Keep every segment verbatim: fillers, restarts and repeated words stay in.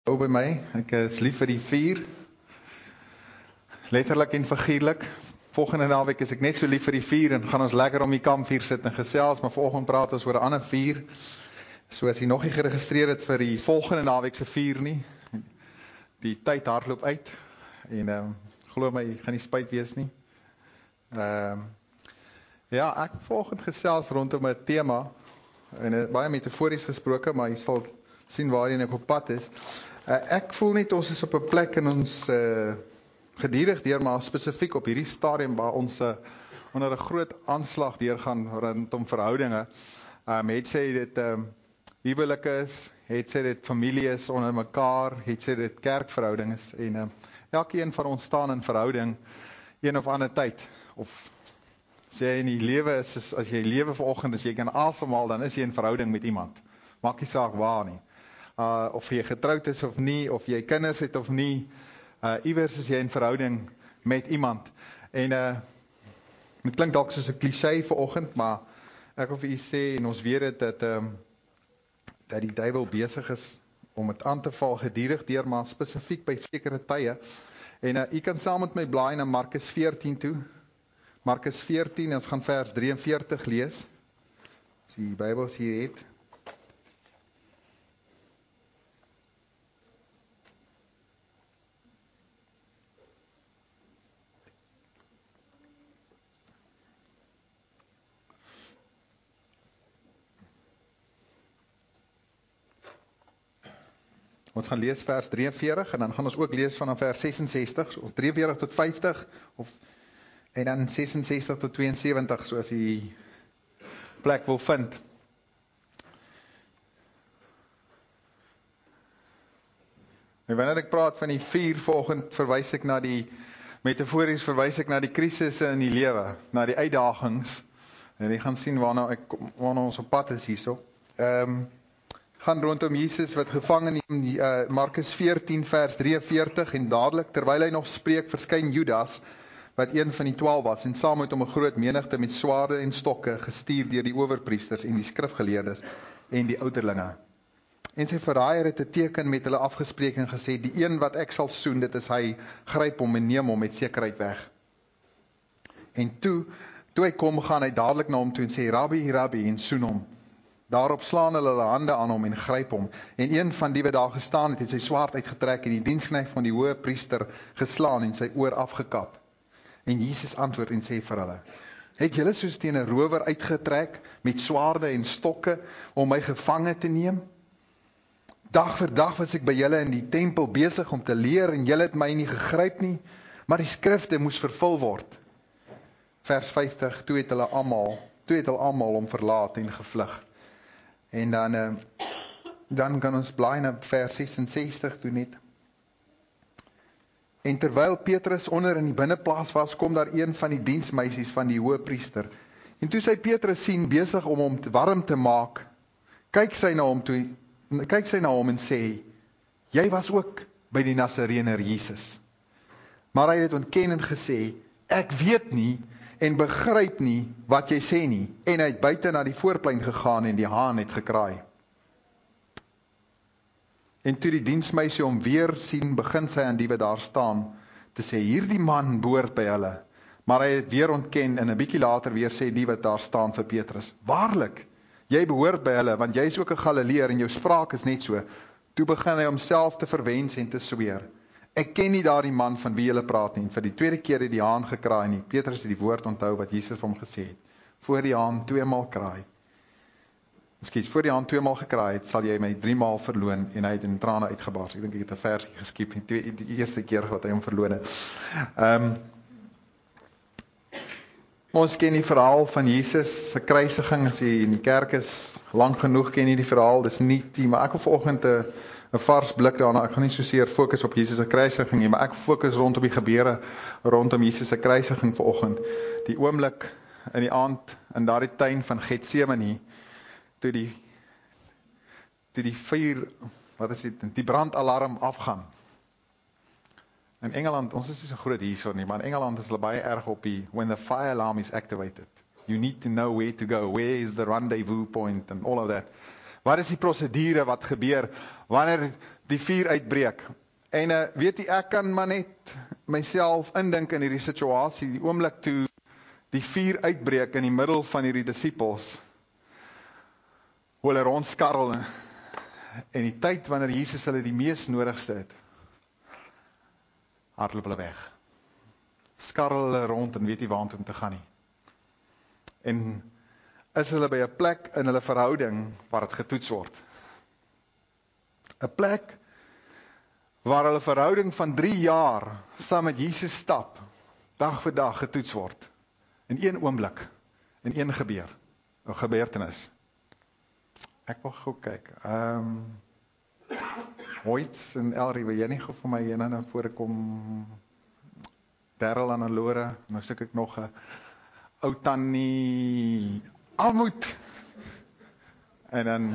By my, ek is lief vir die vuur, letterlik en figuurlik. Volgende naweek is ek net so lief vir die vuur en gaan ons lekker om die kampvuur sit en gesels, maar vanoggend praat ons oor 'n ander vuur. So as jy nog nie geregistreer het vir die volgende naweek se vuur nie, die tyd hardloop uit en ehm um, glo my, gaan nie spyt wees nie. Ehm um, ja, ek vanoggend gesels rondom 'n tema en uh, baie metafories gesproke, maar jy sal sien waarheen ek op pad is. Uh, ek voel net ons is op 'n plek in ons uh, gedierig deur, maar spesifiek op hierdie stadium waar ons uh, onder 'n groot aanslag deurgaan rondom verhoudinge. Um, het sê dit um, huwelike is, het sê dit familie is onder mekaar, het sê dit kerkverhouding is, en um, elkeen van ons staan in verhouding een of ander tyd, of as jy in die lewe is, as jy lewe vanoggend, as jy kan asemhaal, dan is jy in verhouding met iemand, maak nie saak waar nie. Uh, of jy getroud is of nie, of jy kinders het of nie, uh, iewers is jy in verhouding met iemand. En uh, het klink dalk soos 'n cliché vanoggend, maar ek wil vir u sê, en ons weet dit, dat, um, dat die duiwel besig is om het aan te val gedierig deur, maar spesifiek by sekere tye. En uh, u kan saam met my blaai na Markus veertien toe. Markus veertien, ons gaan vers drie en veertig lees. As jy die Bybels hier het. Ons gaan lees vers drie en veertig en dan gaan ons ook lees vanaf vers ses en sestig, of drie en veertig tot vyftig, of, en dan ses en sestig tot twee en sewentig, so as jy plek wil vind. En wanneer ek praat van die vuur vanoggend, verwys ek na die, metafories verwys ek na die krisisse in die lewe, na die uitdagings, en jy gaan sien waarna, ek, waarna ons op pad is hierso. Ehm, um, gaan rondom Jesus wat gevangen neem, die, uh, Markus veertien vers drie en veertig, en dadelik, terwyl hy nog spreek, verskyn Judas, wat een van die twaalf was, en saam met hom 'n groot menigte met swaarde en stokke, gestuur deur die owerpriesters en die skrifgeleerdes en die ouderlinge. En sy verraaier het 'n teken met hulle afgespreek en gesê, die een wat ek sal soen, dit is hy, gryp hom en neem hom met sekerheid weg. En toe, toe hy kom, gaan hy dadelik na hom toe en sê, Rabbi, Rabbi, en soen hom. Daarop slaan hulle hulle hande aan hom en gryp hom. En een van die wat daar gestaan het, het sy swaard uitgetrek en die diensknegt van die hoë priester geslaan en sy oor afgekap. En Jesus antwoord en sê vir hulle, het julle soos teen 'n rower uitgetrek met swaarde en stokke om my gevange te neem? Dag vir dag was ek by julle in die tempel besig om te leer en julle het my nie gegryp nie, maar die skrifte moes vervul word. Vers vyftig, toe het hulle almal, toe het hulle almal hom verlaat en gevlug. En dan, uh, dan kan ons blaai na vers ses en sestig toe net. En terwyl Petrus onder in die binneplaas was, kom daar een van die diensmeisies van die hoëpriester. En toe sy Petrus sien besig om hom te warm te maak, kyk sy na hom toe, kyk sy na hom en sê, jy was ook by die Nasarener Jesus. Maar hy het ontken en gesê, ek weet nie, en begryp nie wat jy sê nie, en hy het buite na die voorplein gegaan en die haan het gekraai. En toe die diensmeisie hom weer sien, begin sy aan die wat daar staan, te sê, hierdie man behoort by hulle, maar hy het weer ontken, en 'n bietjie later weer sê die wat daar staan vir Petrus, waarlik, jy behoort by hulle, want jy is ook 'n Galileër, en jou spraak is net so. Toe begin hy homself te verwens en te sweer, ek ken nie daardie man van wie julle praat nie, en vir die tweede keer het die haan gekraai nie. Petrus het die woord onthou wat Jesus vir hom gesê het. Voor die haan tweemaal kraai. Ekskuus, voor die haan tweemaal gekraai het, sal jy my driemaal verloon, en hy het in trane uitgebars. Ek dink ek het 'n versie geskiep, die, die eerste keer wat hy hom verloon het. Ehm um, Ons ken die verhaal van Jesus se kruisiging, as jy in die kerk is, lank genoeg ken jy die verhaal, dis nie die, maar ek wil vanoggend 'n 'n vars blik daarna, ek gaan nie so seer fokus op Jesus se kruisiging nie, maar ek fokus rondom die gebeure rondom Jesus se kruisiging vanoggend. Die oomblik in die aand in daardie tuin van Getsemane, toe die toe die vuur, wat is dit, die brandalarm afgaan. In Engeland, ons is nie so groot hierso nie, maar in Engeland is hulle baie erg op die when the fire alarm is activated. You need to know where to go, where is the rendezvous point and all of that. Wat is die prosedure wat gebeur wanneer die vuur uitbreek. En uh, weet jy, ek kan maar net myself indink in hierdie situasie, die oomblik toe die vuur uitbreek in die middel van hierdie disippels, hoe hulle rondskarrel, en die tyd wanneer Jesus hulle die mees nodigste het, hardloop hulle weg. Skarrel hulle rond en weet nie waar om te gaan nie. En is hulle by 'n plek in hulle verhouding waar dit getoets word. 'n Plek waar hulle verhouding van drie jaar saam met Jesus stap, dag vir dag getoets word. In een oomblik, in een gebeur, 'n gebeurtenis. Ek wil gou kyk. Ehm um, Hoyts en Elrie, wil jy nie gou vir my een en dan voorkom? Darryl en Lore, nou soek ek nog 'n ou tannie Almoed. En dan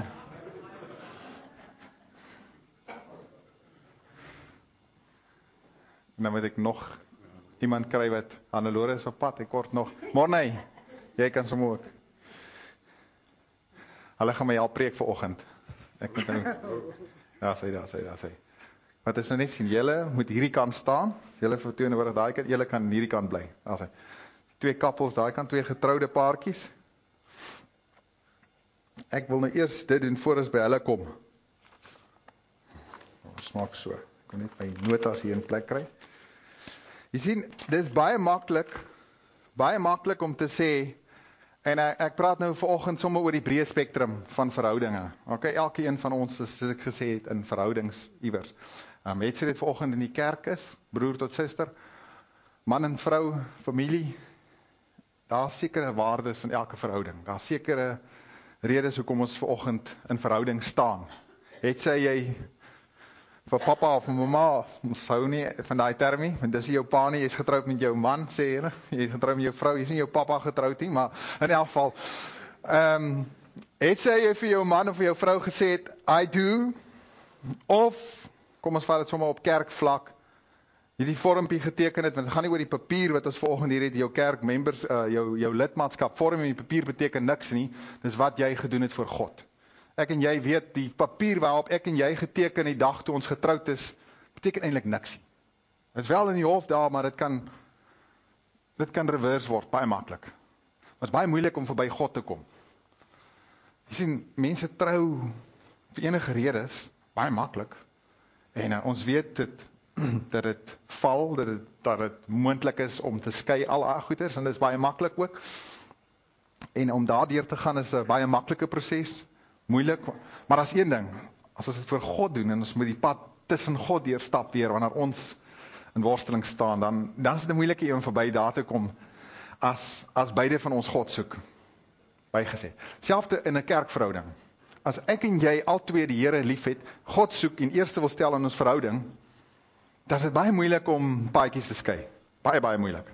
dan moet ek nog iemand kry wat Hannelore is op pad, ek kort nog. Morney, jy kan sommer ook. Hulle gaan my al preek vanoggend. Ek moet nou. Ja, sê daar, sê daar, sê. Wat is nou net sien, julle moet hierdie kant staan. Julle vertoon oor daai kant, julle kan hierdie kant bly. Daar sê. Twee kappels daai kant, twee getroude paartjies. Ek wil nou eers dit doen voor ons by hulle kom. Oh, smaak so. Ek kan net my notas hier in plek kry. Jy sien, dis baie maklik, baie maklik om te sê, en ek, ek praat nou vanoggend sommer oor die breë spektrum van verhoudinge. Okay, elke een van ons is, soos ek gesê het, in verhoudings iewers. Um, het sy dit vanoggend in die kerk is, broer tot suster, man en vrou, familie, daar is sekere waardes in elke verhouding. Daar is sekere redes hoekom ons vanoggend in verhouding staan. Het sy jy vir pappa of mamma, ons hou nie van daai termie, want dis jou pa nie, jy is getroud met jou man, sê jy, jy is getroud met jou vrou, jy is nie jou pappa getroud nie, maar in elk geval, um, het sy jy vir jou man of vir jou vrou gesê het, I do, of, kom ons vat het sommer op kerkvlak, jy die vormpie geteken het, want het gaan nie oor die papier wat ons volgende hier het, jou kerkmembers, uh, jou, jou lidmaatskap, vorm in die papier beteken niks nie, dis wat jy gedoen het vir God. Ek en jy weet, die papier waarop ek en jy geteken die dag toe ons getroud is, beteken eintlik niks nie. Het is wel in die hof daar, maar dit kan, dit kan reverse word, baie maklik. Het is baie moeilik om verby God te kom. Jy sien, mense trou vir enige redes, baie maklik, en uh, ons weet dit, dat dit val, dat het, dat het moontlik is om te skei al haar goeders, en dit is baie maklik ook. En om daardeur te gaan is 'n baie maklike proses, moeilik, maar as een ding, as ons dit vir God doen, en ons moet die pad tussen God deurstap weer, wanneer ons in worsteling staan, dan, dan is dit 'n moeilike een om verby daar te kom, as, as beide van ons God soek, bygesê. Selfde in 'n kerkverhouding. As ek en jy al twee die Here lief het, God soek en eerste wil stel in ons verhouding, dan is dit baie moeilik om paadjies te skei. Baie, baie moeilik.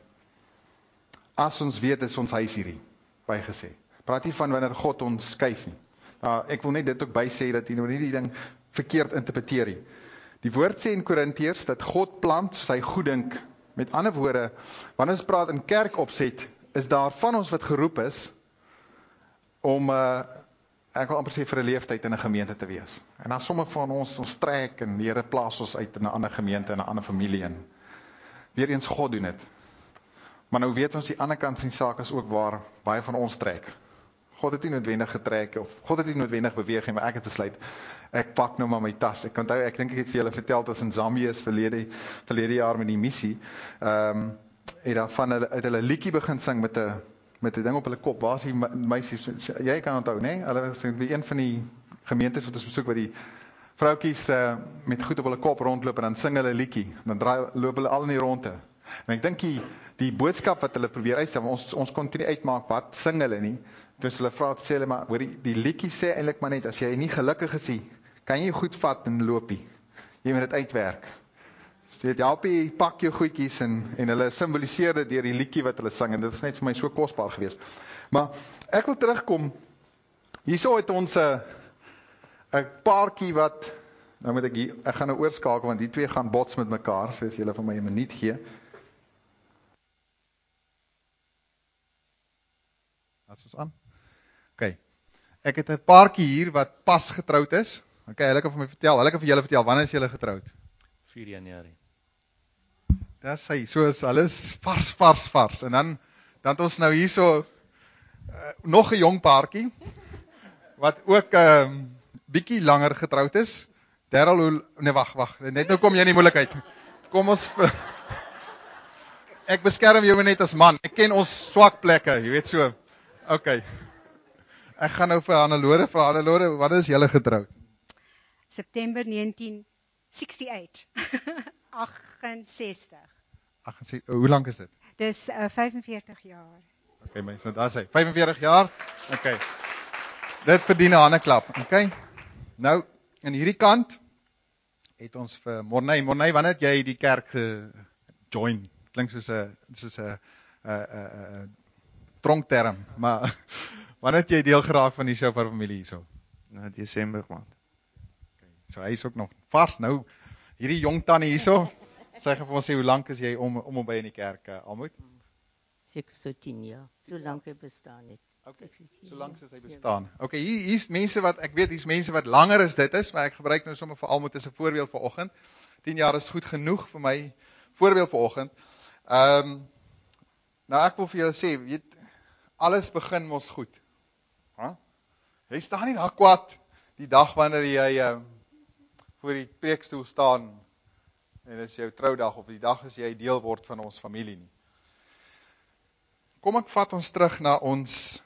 As ons weet, is ons huis hierdie, bygesê. Praat nie van wanneer God ons skuif nie. Nou, ek wil net dit ook by sê, dat jy nou nie die ding verkeerd interpreteer nie. Die woord sê in Korintiërs, dat God plant sy goeddink. Met ander woorde, wanneer ons praat in kerkopset, is daar van ons wat geroep is, om, uh, ek wil amper sê vir 'n leeftyd in 'n gemeente te wees. En dan sommige van ons, ons trek, en die Here plaas ons uit in 'n ander gemeente, in 'n ander familie, en weer eens God doen het. Maar nou weet ons, die ander kant van die saak is ook waar, baie van ons trek. God het nie noodwendig getrek, of God het nie noodwendig beweeg, maar ek het besluit, ek pak nou maar my tas. Ek kan onthou, ek dink ek het vir julle vertel, dat ons in Zambië is verlede, verlede jaar met die missie, um, en daarvan hulle, het hulle liedjie begin sing met 'n met 'n ding op hulle kop. Waar is die meisies? Jy kan onthou, né? Hulle was by een van die gemeentes wat ons besoek, waar die vroutjies uh, met goed op hulle kop rondloop, en dan sing hulle liedjie, dan draai, loop hulle al in die ronde. En ek dink die, die boodskap wat hulle probeer uitstel, ons, ons kon nie uitmaak, wat sing hulle nie, toen hulle vra, sê hulle, maar, hoor, die, die liedjie sê eintlik maar net, as jy nie gelukkig is nie, kan jy goed vat en loopie, jy moet dit uitwerk. Jy weet, help jy, pak jou goedjies, en, en hulle symboliseer dit deur die liedjie wat hulle sing, en dit is net vir my so kosbaar geweest. Maar, ek wil terugkom, hierso het ons 'n 'n paartjie wat, nou moet ek hier, ek gaan nou oorskakel, want die twee gaan bots met mekaar, so as julle vir my 'n minuut gee. As ons aan. OK. Ek het 'n paartjie hier wat pas getroud is, Okay, hulle kan vir my vertel, hulle kan vir julle vertel, wanneer is julle getroud? vier Januarie. Dis hy, so is alles vars, vars, vars. En dan, dan het ons nou hier so, uh, nog 'n jong paartjie, wat ook uh, bietjie langer getroud is. Daryl, hoe, nee wag, wag, net nou kom jy in die moeilikheid. Kom ons, ek beskerm jou net as man, ek ken ons swak plekke, jy weet so. Okay. Ek gaan nou vir Hannelore vra, Hannelore, wat is julle getroud? September negentien sestig-agt. agtensestig. agt, hoe lank is dit? Dis uh, vyfenveertig jaar. Okay, mense, nou daar sê, vyfenveertig jaar. Okay. Dit verdien 'n handeklap, okay? Nou, in hierdie kant het ons vir Morney, Morney, wanneer het jy die kerk gejoin? Klink soos 'n soos 'n 'n tronkterm, maar wanneer het jy deel geraak van die Shofar familie hierso? Na Desember maand. Okay, so hy is ook nog vars nou. Hierdie jong tannie hierso, sy gaan vir ons sê hoe lank is jy om om om by in die kerk, uh, Almoed? Seker so tien jaar. So lank hy bestaan het. Okay, so lank soos hy bestaan. Okay, hier hier's mense wat ek weet hier's mense wat langer as dit is, maar ek gebruik nou sommer vir Almoed as 'n voorbeeld vir oggend. tien jaar is goed genoeg vir my voorbeeld vir oggend. Ehm um, nou ek wil vir julle sê, weet alles begin mos goed. Hæ? Jy staan nie daar kwaad die dag wanneer jy uh, voor die preekstoel staan en dit is jou troudag of die dag as jy deel word van ons familie nie. Kom ek vat ons terug na ons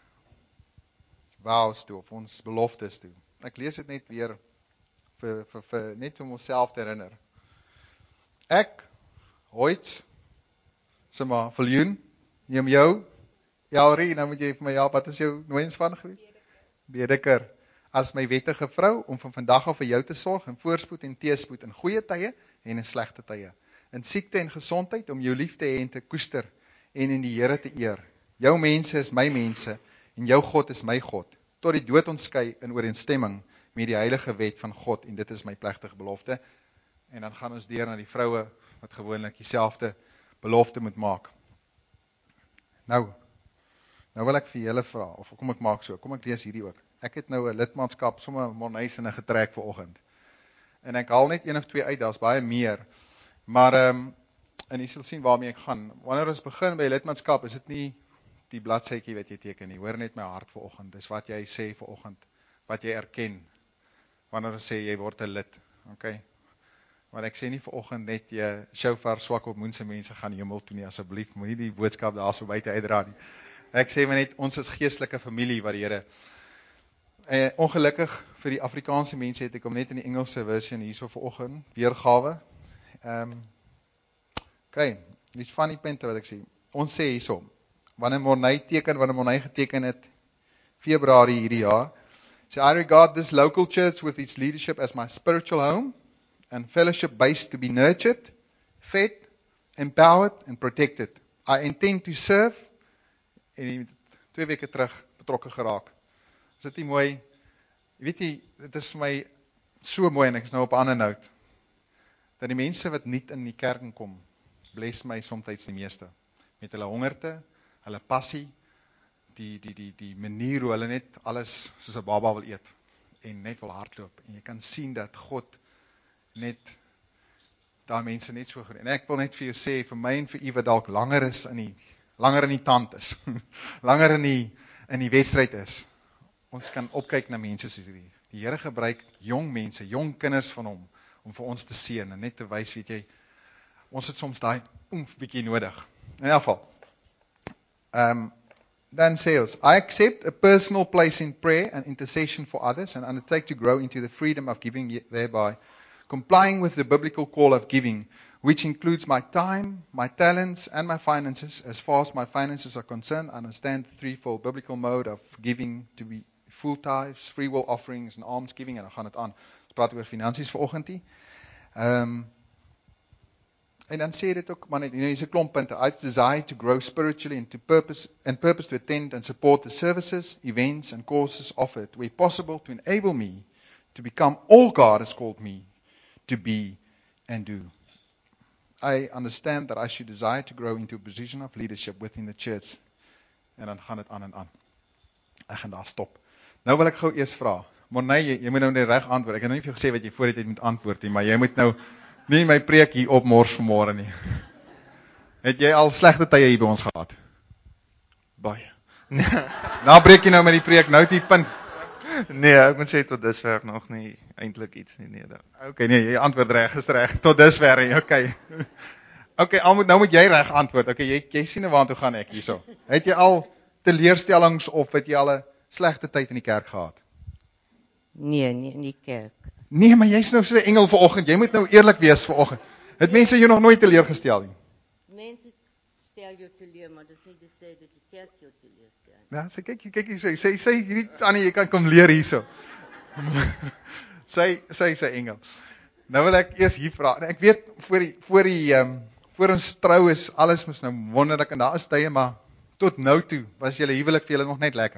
vows toe of ons beloftes toe. Ek lees dit net weer vir vir vir net om onsself te herinner. Ek Hoyts sê maar Viljoen, neem jou Jaurie, nou moet jy vir my help, wat is jou nooienspan gewees? Bedeker. As my wettige vrou, om van vandag af vir jou te sorg, in voorspoed en teespoed, in goeie tye en in slegte tye, in siekte en gesondheid, om jou lief te hê en te koester, en in die Here te eer. Jou mense is my mense, en jou God is my God, tot die dood ons skei in ooreenstemming met die heilige wet van God, en dit is my plegtige belofte, en dan gaan ons deur na die vroue, wat gewoonlik dieselfde belofte moet maak. Nou, nou wil ek vir julle vra, of kom ek maak so, kom ek lees hierdie ook. Ek het nou 'n lidmaatskap, sommer Mornys in 'n getrek vir oggend. En ek haal net een of twee uit, daar's baie meer. Maar ehm um, en jy sal sien waarmee ek gaan. Wanneer ons begin by lidmaatskap, is dit nie die bladsytjie wat jy teken nie. Hoor net my hart vir oggend. Dis wat jy sê vir oggend, wat jy erken. Wanneer ons sê jy word 'n lid, okay? Want ek sê nie vir oggend net jy Shofar swak op moense mense gaan hemel toe nie, asseblief moenie die boodskap daar so buite uitdra nie. Ek sê maar net ons is geestelike familie wat die Here. Eh, ongelukkig vir die Afrikaanse mense het ek hom net in die Engelse version hierso vanoggend weergawe. Ehm um, okay, dis funny punte wat ek sê. Ons sê hierso, wanneer Morney teken, wanneer Morney geteken het Februarie hierdie jaar, sê I regard this local church with its leadership as my spiritual home and fellowship base to be nurtured, fed, empowered and protected. I intend to serve, en twee weke terug betrokke geraak. Is dit nie mooi? Jy weet jy, dit is vir my so mooi, en ek is nou op 'n ander noot, dat die mense wat nie in die kerk kom, bless my somtyds die meeste, met hulle hongerte, hulle passie, die, die, die, die manier hoe hulle net alles soos 'n baba wil eet, en net wil hardloop, en jy kan sien dat God net, daar mense net so gedoen, en ek wil net vir jou sê, vir my en vir u wat dalk langer is in die, langer in die tand is, langer in die, in die wedstryd is, ons kan opkyk na mense soos hierdie. Die Here gebruik jong mense, jong kinders van hom, om vir ons te seën, en net te wys, weet jy, ons het soms daai oomf bietjie nodig. In elk geval, um, dan sê ons, I accept a personal place in prayer and intercession for others, and undertake to grow into the freedom of giving thereby, complying with the biblical call of giving, which includes my time, my talents, and my finances. As far as my finances are concerned, I understand the threefold biblical mode of giving to be full tithes, free will offerings, and almsgiving, en dan gaan het aan. Ons praat oor finansies vanoggend hier. Um, en dan sê dit ook, maar net, hier is 'n klomp punte. I desire to grow spiritually and to purpose and purpose to attend and support the services, events, and courses offered, where possible, to enable me to become all God has called me to be and do. I understand that I should desire to grow into a position of leadership within the church. En dan gaan het aan en aan. Ek gaan daar stop. Nou wil ek gou eers vra, Maar nee, jy, jy moet nou net reg antwoord. Ek het nou nie vir jou gesê wat jy voor die tyd moet antwoord nie, maar jy moet nou nie my preek hier opmors vanmôre nie. Het jy al slegte tye hier by ons gehad? Baie. Nou breek jy nou met die preek, nou het jy punt. Nee, ek moet sê tot dusver nog nie eintlik iets nie, nee. Okay, nee, jy antwoord reg, is reg. Tot dusver, okay. Okay, al moet, nou moet jy reg antwoord. Okay, jy, jy sien nou waartoe gaan ek hierso. Het jy al teleurstellings of het jy al 'n slegte tyd in die kerk gehad? Nee, nie in die kerk. Nee, maar jy's nou so 'n engel vanoggend. Jy moet nou eerlik wees vanoggend. Het mense jou nog nooit teleurgestel nie? Mense stel jou teleur, maar dis nie te sê dat die kerk jou teleurstel. Ja, sê kyk, kyk hier sê, sê, sê hierdie Annie, jy kan kom leer hierso. sy sy sy engel. Nou wil ek eers hier vra. Ek weet voor die voor die ehm um, voor ons trou is alles mos nou wonderlik en daar is tye, maar tot nou toe was julle huwelik vir julle nog net lekker.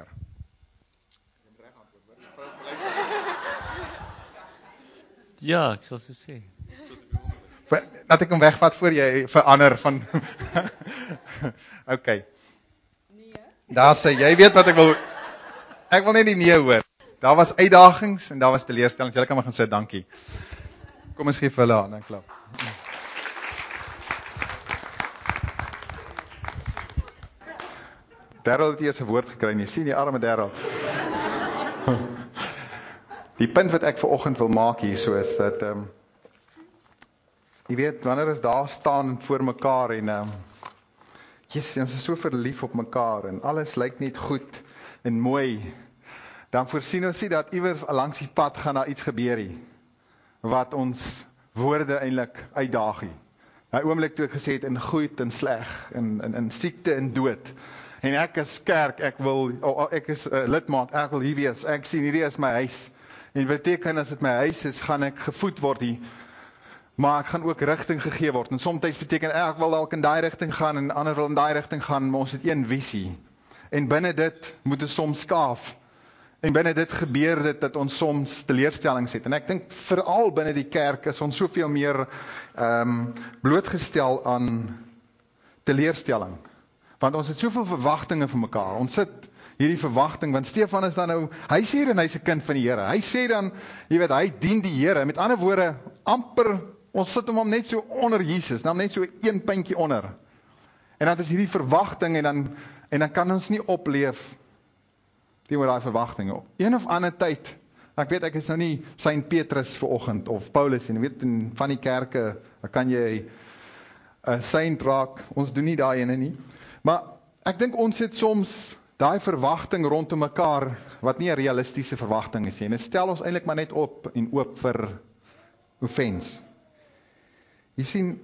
Ja, ek sal so sê. Dat ek hom wegvat voor jy verander van okay. Nee. Daar sê jy weet wat ek wil ek wil net die nee hoor. Daar was uitdagings en daar was teleurstellings. Julle kan maar gaan sit, dankie. Kom ons gee vir hulle aan, dan klap. Darryl het eers 'n woord gekry, jy sien die arme Darryl. Die punt wat ek vanoggend wil maak hier so is dat ehm um, jy weet wanneer ons daar staan voor mekaar en ehm um, yes, ons is so verlief op mekaar en alles lyk net goed en mooi. Dan voorsien ons nie dat iewers langs die pad gaan daar iets gebeur nie wat ons woorde eintlik uitdaag nie. Daai oomblik toe ek gesê het in goed en sleg, in in in siekte en dood. En ek is kerk, ek wil oh, ek is uh, lidmaat, ek wil hier wees. Ek sien hierdie is my huis. En wat beteken as dit my huis is, gaan ek gevoed word hier. Maar ek gaan ook rigting gegee word. En soms beteken ek wil dalk in daai rigting gaan en ander wil in daai rigting gaan, maar ons het een visie. En binne dit moet ons soms skaaf. En binne dit gebeur dit dat ons soms teleurstellings het. En ek dink veral binne die kerk is ons soveel meer ehm um, blootgestel aan teleurstelling. Want ons het soveel verwagtinge vir mekaar. Ons sit hierdie verwagting, want Stefan is dan nou, hy sê dan hy's 'n kind van die Here. Hy sê dan, jy weet, hy dien die Here. Met ander woorde, amper, ons sit hom net so onder Jesus, dan net so een puntjie onder. En dan is hierdie verwagting en dan en dan kan ons nie opleef teenoor daai verwagtinge op. Een of ander tyd, ek weet ek is nou nie Saint Petrus vanoggend of Paulus en jy weet in van die kerke, dan kan jy 'n uh, saint raak. Ons doen nie daai ene nie. Maar ek dink ons het soms daai verwagting rondom mekaar wat nie 'n realistiese verwagting is nie. En dit stel ons eintlik maar net op en oop vir offense. Jy sien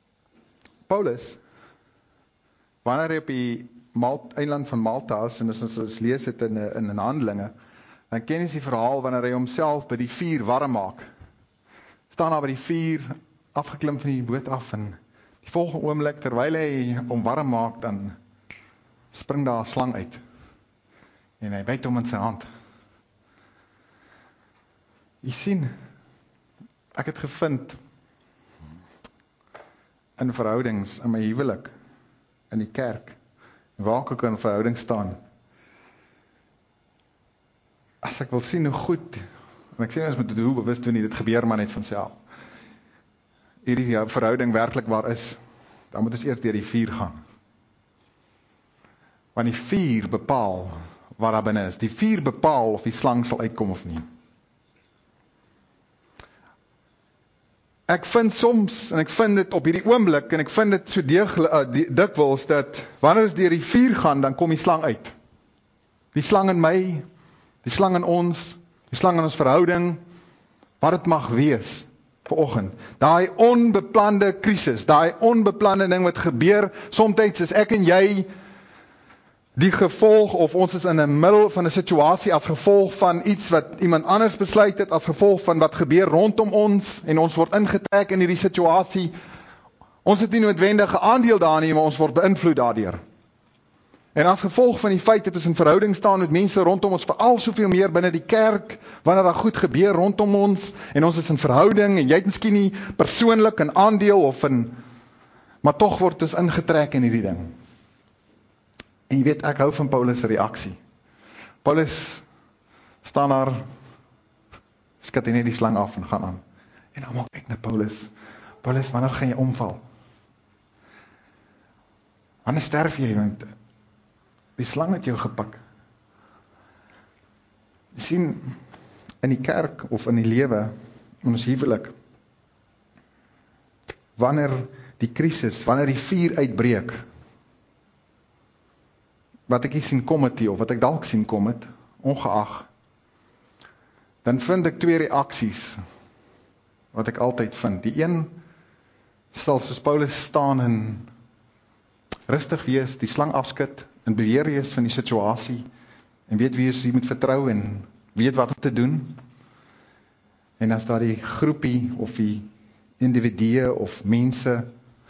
Paulus wanneer hy op die Malt, eiland van Malta is, en as ons, ons lees dit in, in, in Handelinge, dan ken jy die verhaal wanneer hy homself by die vuur warm maak. Staan daar by die vuur, afgeklim van die boot af, en die volgende oomblik, terwyl hy hom warm maak, dan spring daar 'n slang uit. En hy byt hom in sy hand. Jy sien, ek het gevind, in verhoudings, in my huwelik, in die kerk, waar ek ook in verhouding staan, as ek wil sien hoe goed, en ek sê ons moet dit doelbewus doen nie, dit gebeur maar net van self, hierdie verhouding werklik waar is, dan moet ons eers deur die vuur gaan. Want die vuur bepaal wat daar binne is. Die vuur bepaal of die slang sal uitkom of nie. Ek vind soms, en ek vind dit op hierdie oomblik, en ek vind dit so deeglik, uh, dikwels, dat wanneer ons deur die vuur gaan, dan kom die slang uit. Die slang in my, die slang in ons, die slang in ons verhouding, wat het mag wees, vanoggend. Daai onbeplande krisis, daai onbeplande ding wat gebeur, soms is ek en jy, die gevolg, of ons is in 'n middel van 'n situasie as gevolg van iets wat iemand anders besluit het, as gevolg van wat gebeur rondom ons, en ons word ingetrek in hierdie situasie. Ons het nie noodwendige aandeel daarin nie, maar ons word beïnvloed daardeur. En as gevolg van die feit dat ons in verhouding staan met mense rondom ons, veral soveel meer binne die kerk, wanneer daar goed gebeur rondom ons, en ons is in verhouding, en jy het miskien nie persoonlik 'n aandeel, of in, maar tog word ons ingetrek in hierdie ding. En jy weet, ek hou van Paulus' reaksie. Paulus staan daar skat hy net die slang af en gaan aan. En dan maak ek na Paulus, Paulus, wanneer gaan jy omval? Wanneer sterf jy, want die slang het jou gepak. Jy sien, in die kerk of in die lewe, in ons huwelik, wanneer die krisis, wanneer die vuur uitbreek, wat ek hier sien kom het, of wat ek dalk sien kom het, ongeag, dan vind ek twee reaksies, wat ek altyd vind. Die een, sal soos Paulus staan en rustig wees, die slang afskit, en beheer wees van die situasie, en weet wie jy moet vertrou, en weet wat om te doen. En as daar die groepie, of die individue, of mense,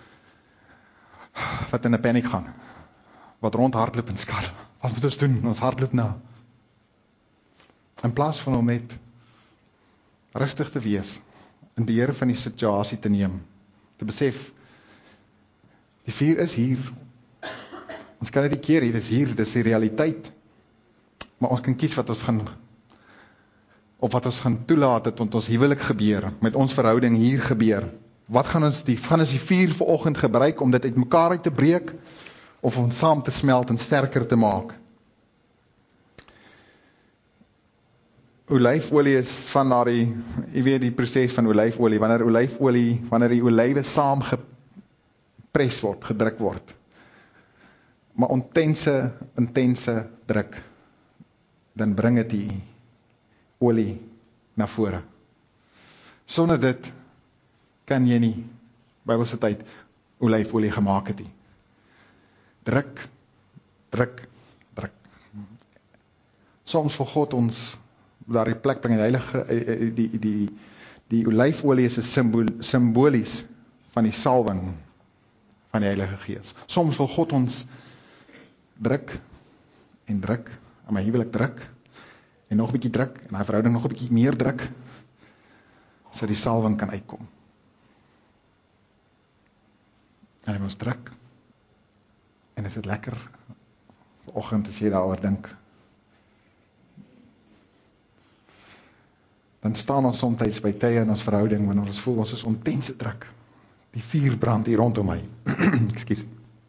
wat in 'n paniek gaan, wat rond hardloop en skar, wat moet ons doen? Ons hardloop na. In plaas van om net rustig te wees, in beheer van die situasie te neem, te besef, die vuur is hier, ons kan dit nie keer, dit is hier, dit is die realiteit, maar ons kan kies wat ons gaan, of wat ons gaan toelaat, het want ons huwelik gebeur, met ons verhouding hier gebeur, wat gaan ons die, gaan ons die vuur vanoggend gebruik, om dit uit mekaar uit te breek, of om saam te smelt en sterker te maak. Olyfolie is van na die, jy weet die proses van olyfolie, wanneer olyfolie, wanneer die olywe saam gepres word, gedruk word, maar intense, intense druk, dan bring het die olie na vore. Sonder dit kan jy nie, Bybelse tyd, olyfolie gemaak het nie. Druk, druk, druk. Soms vir God ons daar die plek bring, die heilige, die, die, die olyfolie is symbool, symbolies van die salwing van die Heilige Gees. Soms wil God ons druk en druk, en my huwelik druk, en nog 'n bietjie druk, en hy verhouding nog 'n bietjie meer druk, so die salwing kan uitkom. En hy moet druk, en is dit lekker, vanoggend as jy daaroor dink, dan staan ons soms by tye in ons verhouding, wanneer ons voel, ons is intense druk, die vuur brand hier rondom my, excuse,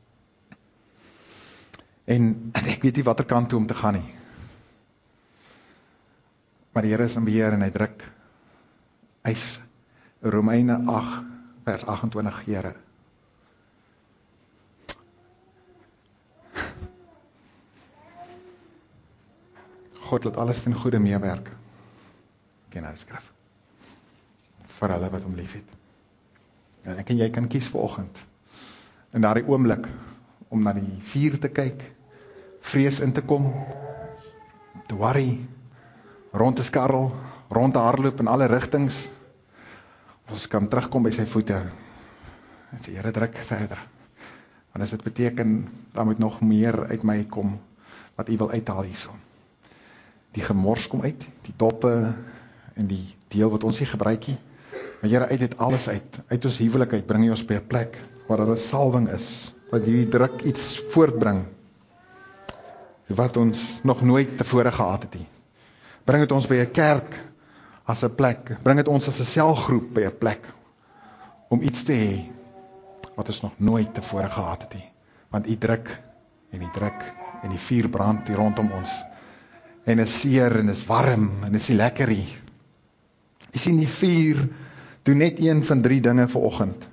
en, en ek weet nie wat er kant toe om te gaan nie, maar die Here is in beheer en hy druk, hy is Romeine agt, vers agt-en-twintig, Here, God laat alles ten goeie meewerk, ken hy skrif, vir hulle wat hom lief het. En ek en jy kan kies vanoggend, in daardie oomblik, om na die vuur te kyk, vrees in te kom, te worry, rond te skarrel, rond te hardloop in alle rigtings, ons kan terugkom by sy voete, en die Here druk verder, want as dit beteken, daar moet nog meer uit my kom, wat U wil uithaal hierso. Die gemors kom uit, die doppe, en die deel wat ons nie gebruik nie, maar Here, uit dit alles uit, uit ons huwelik uit, bring jy ons by 'n plek, waar daar 'n salwing is, wat hierdie druk iets voortbring, wat ons nog nooit tevore gehad het nie. Bring het ons by 'n kerk, as 'n plek, bring het ons as 'n selgroep by 'n plek, om iets te hê, wat ons nog nooit tevore gehad het nie. Want U druk, en die druk, en die vuur brand hier rondom ons, en is seer, en is warm, en is nie lekker nie. Jy sien die vuur, doen net een van drie dinge vanoggend.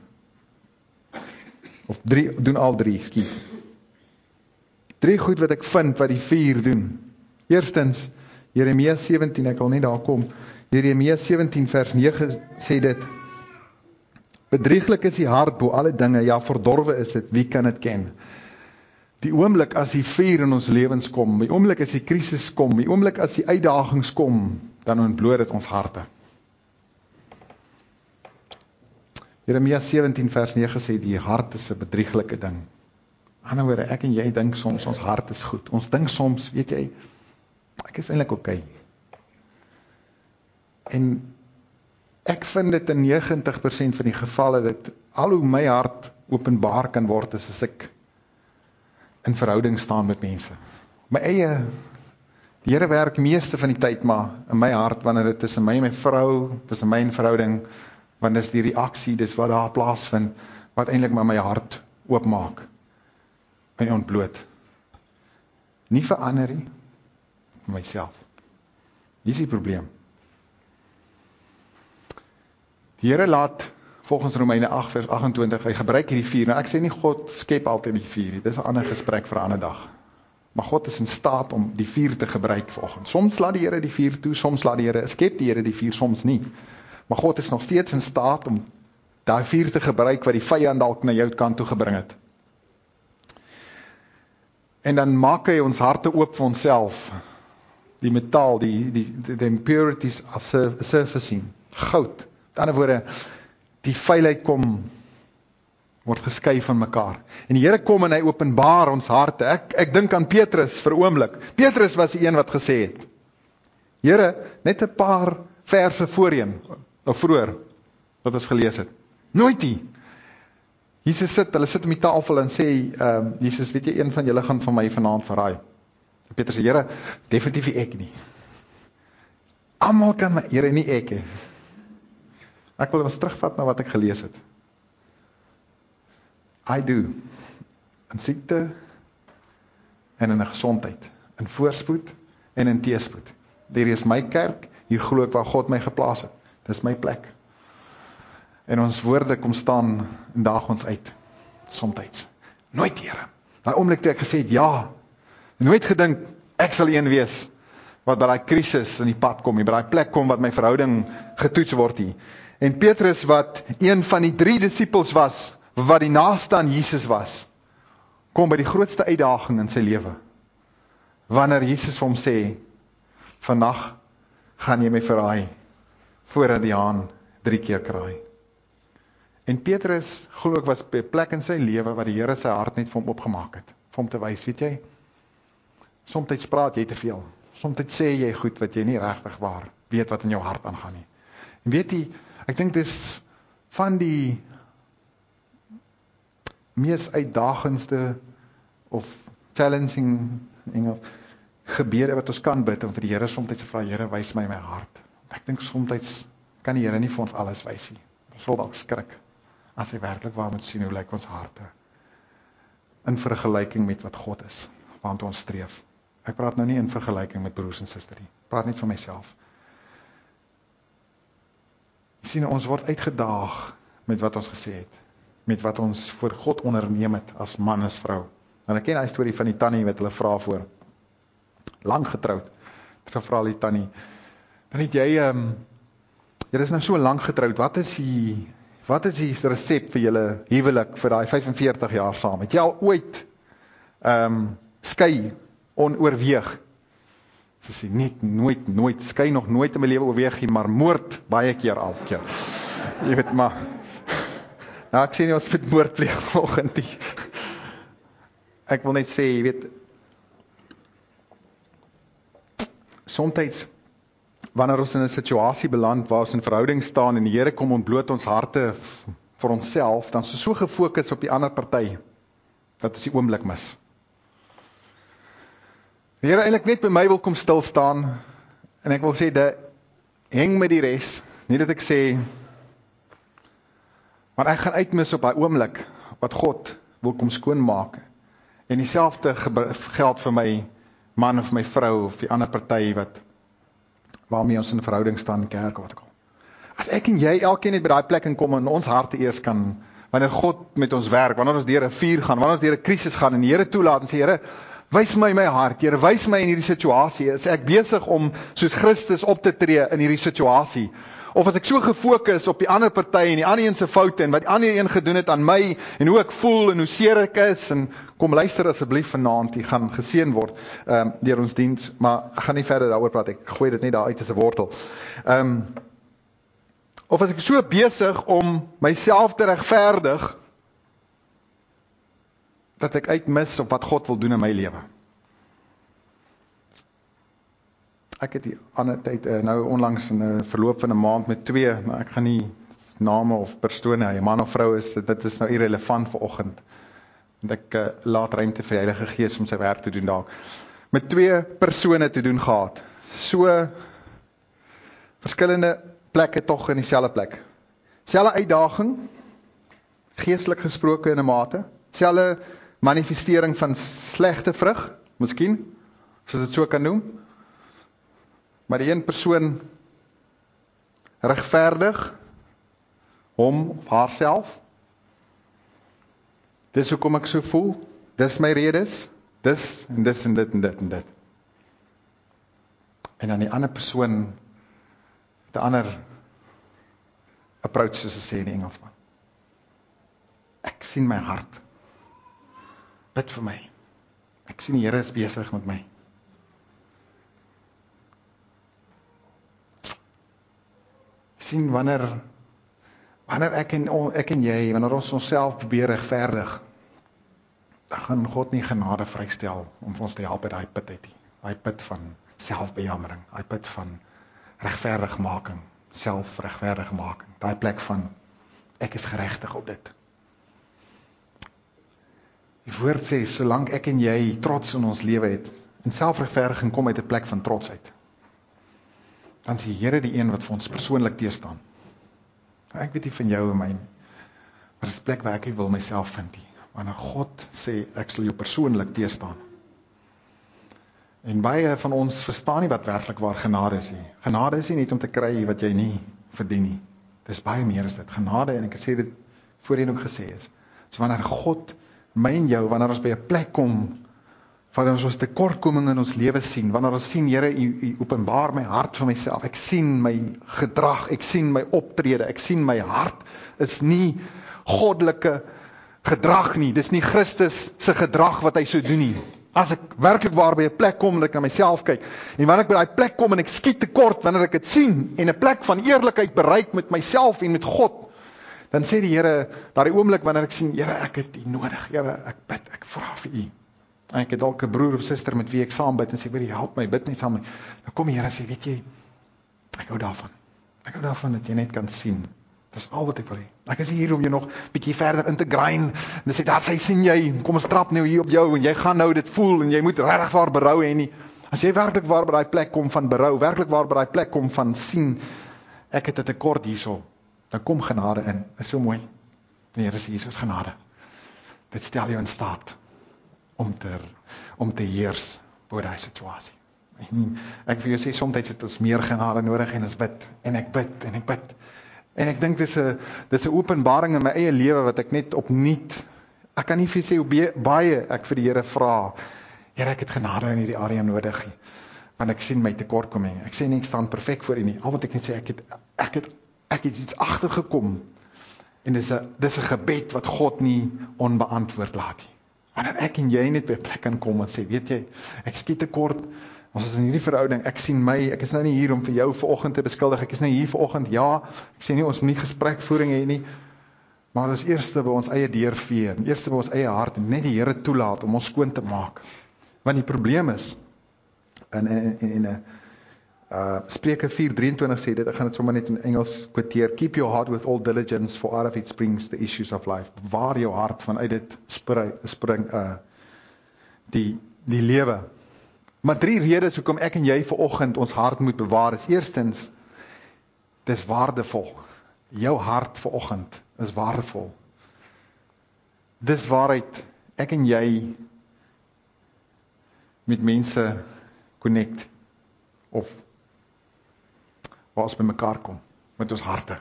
Of drie, doen al drie, ekskuus. Drie goed wat ek vind, wat die vuur doen. Eerstens, Jeremia sewentien, ek wil net daar kom, Jeremia sewentien vers nege sê dit, bedrieglik is die hart bo alle dinge, ja verdorwe is dit, wie kan dit ken? Die oomblik as die vuur in ons lewens kom, die oomblik as die krisis kom, die oomblik as die uitdagings kom, dan ontbloot dit ons harte. Jeremia sewentien vers nege sê, die hart is 'n bedrieglike ding. Ander woorde, ek en jy dink soms, ons hart is goed. Ons dink soms, weet jy, ek is eintlik oké. Okay. En ek vind dit in negentig persent van die gevalle, dat al hoe my hart openbaar kan word, is as ek in verhouding staan met mense. My eie Die Here werk meeste van die tyd maar in my hart, wanneer dit tussen my en my vrou, tussen my en verhouding, wanneer is die reaksie, dis wat daar plaasvind, wat eintlik maar my hart oopmaak, en ontbloot. Nie vir ander nie, vir myself. Dis die probleem. Die Here laat, volgens Romeine agt vers agt en twintig, hy gebruik hierdie vuur. Nou ek sê nie God skep altyd die vuur nie, dis 'n ander gesprek vir 'n ander dag. Maar God is in staat om die vuur te gebruik vanoggend. Soms laat die Here die vuur toe, soms laat die Here, skep die Here die vuur, soms nie. Maar God is nog steeds in staat om daai vuur te gebruik wat die vyand dalk na jou kant toe gebring het. En dan maak hy ons harte oop vir onsself. Die metaal, die die die, die impurities as surfacing, goud. Met ander woorde, die vuilheid kom word geskei van mekaar. En die Here kom en hy openbaar ons harte. Ek ek dink aan Petrus vir 'n oomblik. Petrus was die een wat gesê het: Here, net 'n paar verse voorheen, of vroeër wat ons gelees het. Nooit nie. Jesus sit, hulle sit om die tafel en sê, um, Jesus, weet jy, een van julle gaan van my vanaand verraai. Petrus sê, Here, definitief nie ek nie. Almal kan my, Here, nie ek nie. Ek wil ons terugvat na wat ek gelees het. I do. In siekte en in 'n gesondheid, in voorspoed en in teëspoed. Hier is my kerk, hier glo ek waar God my geplaas het. Dis my plek. En ons woorde kom staan en daag ons uit. Somtyds. Nooit, Here. Daai oomblik toe ek gesê het, ja, nooit gedink, ek sal een wees, wat by daai krisis in die pad kom, by daai plek kom, wat my verhouding getoets word hier. En Petrus, wat een van die drie disippels was, wat die naaste aan Jesus was, kom by die grootste uitdaging in sy lewe. Wanneer Jesus vir hom sê, vannag gaan jy my verraai, voordat die haan drie keer kraai. En Petrus, glo ek, was by 'n plek in sy lewe, wat die Here sy hart net vir hom opgemaak het, vir hom te wys, weet jy, somtyds praat jy te veel, somtyds sê jy goed, wat jy nie regtig waar, weet wat in jou hart aangaan nie. En weet jy, ek dink dis van die mees uitdagendste of challenging Engels gebede wat ons kan bid, om vir die Here soms te vra, Here, wys my my hart. Ek dink soms kan die Here nie vir ons alles wys nie. Ons sal dalk skrik as hy werklik waar moet sien hoe lyk ons harte in vergelyking met wat God is, want ons streef. Ek praat nou nie in vergelyking met broers en susters nie. Ek praat net vir myself. Jy sien, ons word uitgedaag met wat ons gesê het, met wat ons voor God onderneem het, as man, as vrou. En ek ken die storie van die tannie, wat hulle vra voor, lang getroud, het gevra die tannie, dan het jy, um, jy is nou so lang getroud, wat is die, wat is die recept vir julle huwelik, vir die vyfenveertig jaar saam, het jy al ooit, um, skei, onoorweeg, so sê, net, nooit, nooit, skei nog nooit in my lewe oorweeg, maar moord, baie keer al, keer, jy weet, maar, nou ek sê nie, ons met moord pleeg vanoggend nie, ek wil net sê, jy weet, somtyds, wanneer ons in 'n situasie beland, waar ons in verhouding staan, en die Here kom ontbloot ons harte vir onsself, dan is ons so gefokus op die ander party, dat ons die oomblik mis. Die Here eintlik net by my wil kom stil staan, en ek wil sê, dat heng met die res, nie dat ek sê, maar ek gaan uitmis op daai oomblik, wat God wil kom skoonmaak, en dieselfde geld vir my man of my vrou, of die ander party, wat, waarmee ons in verhouding staan in kerk, wat ek al. As ek en jy, elkeen net by daai plek in kom, en ons harte eers kan, wanneer God met ons werk, wanneer ons deur 'n vuur gaan, wanneer ons deur 'n krisis gaan, en die Here toelaat, en sê, Here, wys my my hart, Here, wys my in hierdie situasie, is ek besig om soos Christus op te tree in hierdie situasie, of as ek so gefokus op die ander party, en die ander een se foute, en wat die ander een gedoen het aan my, en hoe ek voel, en hoe seer ek is, en kom luister asseblief vanaand, die gaan geseën word, um, deur ons diens, maar ek gaan nie verder daaroor praat, ek gooi dit net daar uit as 'n wortel. Um, of as ek so besig om myself te regverdig, dat ek uitmis op wat God wil doen in my lewe. Ek het die ander tyd, nou onlangs in 'n verloop van 'n maand met twee, maar ek gaan nie name of persone, hy man of vrou is, dit is nou irrelevant vanoggend. Want ek uh, laat ruimte vir die Heilige Gees om sy werk te doen daar. met twee persone te doen gehad. So verskillende plekke tog in dieselfde plek. Selfe uitdaging, geestelik gesproke in 'n mate, selfe manifestering van slegte vrug, miskien, as dit so kan noem. Maar die een persoon regverdig hom of haarself. Dis hoekom ek so voel, dis my redes, dis en dis en dit en dit en dit. En dan die ander persoon, die ander approach, soos ons sê in die Engelsman. Ek sien my hart. Bid vir my. Ek sien die Here is besig met my. Sien wanneer wanneer ek en ek en jy, wanneer ons onsself probeer regverdig, dan gaan God nie genade vrystel om ons te help by daai put uit nie. Daai put van selfbejammering, daai put van regverdigmaking, selfregverdigmaking, daai plek van ek is geregtig op dit. Die woord sê, solank ek en jy trots in ons lewe het, en selfregverdiging kom uit 'n plek van trots uit, dan is die Here die een wat vir ons persoonlik teestaan. Ek weet nie van jou en my nie, maar dis 'n plek waar ek nie wil myself vind nie. Wanneer God sê, ek sal jou persoonlik teestaan. En baie van ons verstaan nie wat werklik waar genade is nie. Genade is nie net om te kry wat jy nie verdien nie. Dis baie meer as dit. Genade, en ek sê dit voorheen ook gesê is, so wanneer God my en jou, wanneer ons by 'n plek kom, wanneer ons ons tekortkoming in ons lewe sien, wanneer ons sien, Here, u, u openbaar my hart vir myself, ek sien my gedrag, ek sien my optrede, ek sien my hart is nie goddelike gedrag nie, dis nie Christus se gedrag wat hy so doen nie. As ek werklik waar by 'n plek kom en ek na myself kyk, en wanneer ek by daai plek kom en ek skiet tekort, wanneer ek dit sien, en 'n plek van eerlikheid bereik met myself en met God, dan sê die Here, daardie oomblik wanneer ek sien, Here, ek het U nodig, Here, ek bid, ek vra vir U. En ek het dalk 'n broer of suster met wie ek saam bid, en sê, Here, help my, bid net saam met my. Dan kom die Here en sê, weet jy, ek hou daarvan. Ek hou daarvan dat jy net kan sien. Dis al wat ek wil hê. Ek is hier om jou nog bietjie verder in te grind, en sê, daar sê, sien jy, kom ons trap nou hier op jou, en jy gaan nou dit voel, en jy moet regtig waar berou hê nie. As jy werklik waar by daai plek kom van berou, werklik waar by daai plek kom van sien, ek het 'n tekort hierso, dan kom genade in. Is so mooi. Die Here sê, hier is genade. Dit stel jou in staat om te, om te heers oor daai situasie. En ek vir jou sê, soms het ons meer genade nodig, en ons bid, en ek bid, en ek bid. En ek dink dis 'n dis 'n openbaring in my eie lewe wat ek net opnuut, ek kan nie vir sê hoe baie ek vir die Here vra, Here, ek het genade in hierdie area nodig, want ek sien my tekortkoming. Ek sê nie ek staan perfek voor U nie. Al wat ek net sê, ek het ek het ek het iets agtergekom. En dis 'n dis 'n gebed wat God nie onbeantwoord laat nie. Wanneer ek en jy net by 'n plek kan kom en sê, weet jy, ek skiet tekort. Ons is in hierdie verhouding, ek sien my, ek is nou nie hier om vir jou vanoggend te beskuldig, ek is nou hier vanoggend, ja, ek sê nie, ons moet nie gesprekvoering hê nie, maar ons eerste by ons eie deur vee, eerste by ons eie hart, en net die Here toelaat om ons skoon te maak. Want die probleem is, in, in, in, in uh, Spreuke vier drieëntwintig sê dit, ek gaan dit sommer net in Engels quoteer, keep your heart with all diligence, for out of it springs the issues of life. Waar jou hart vanuit dit spring, spring uh, die, die lewe. Maar drie redes hoekom ek en jy vanoggend ons hart moet bewaar is. Eerstens, dis waardevol. Jou hart vanoggend is waardevol. Dis waaruit ek en jy met mense connect, of waar ons by mekaar kom, met ons harte.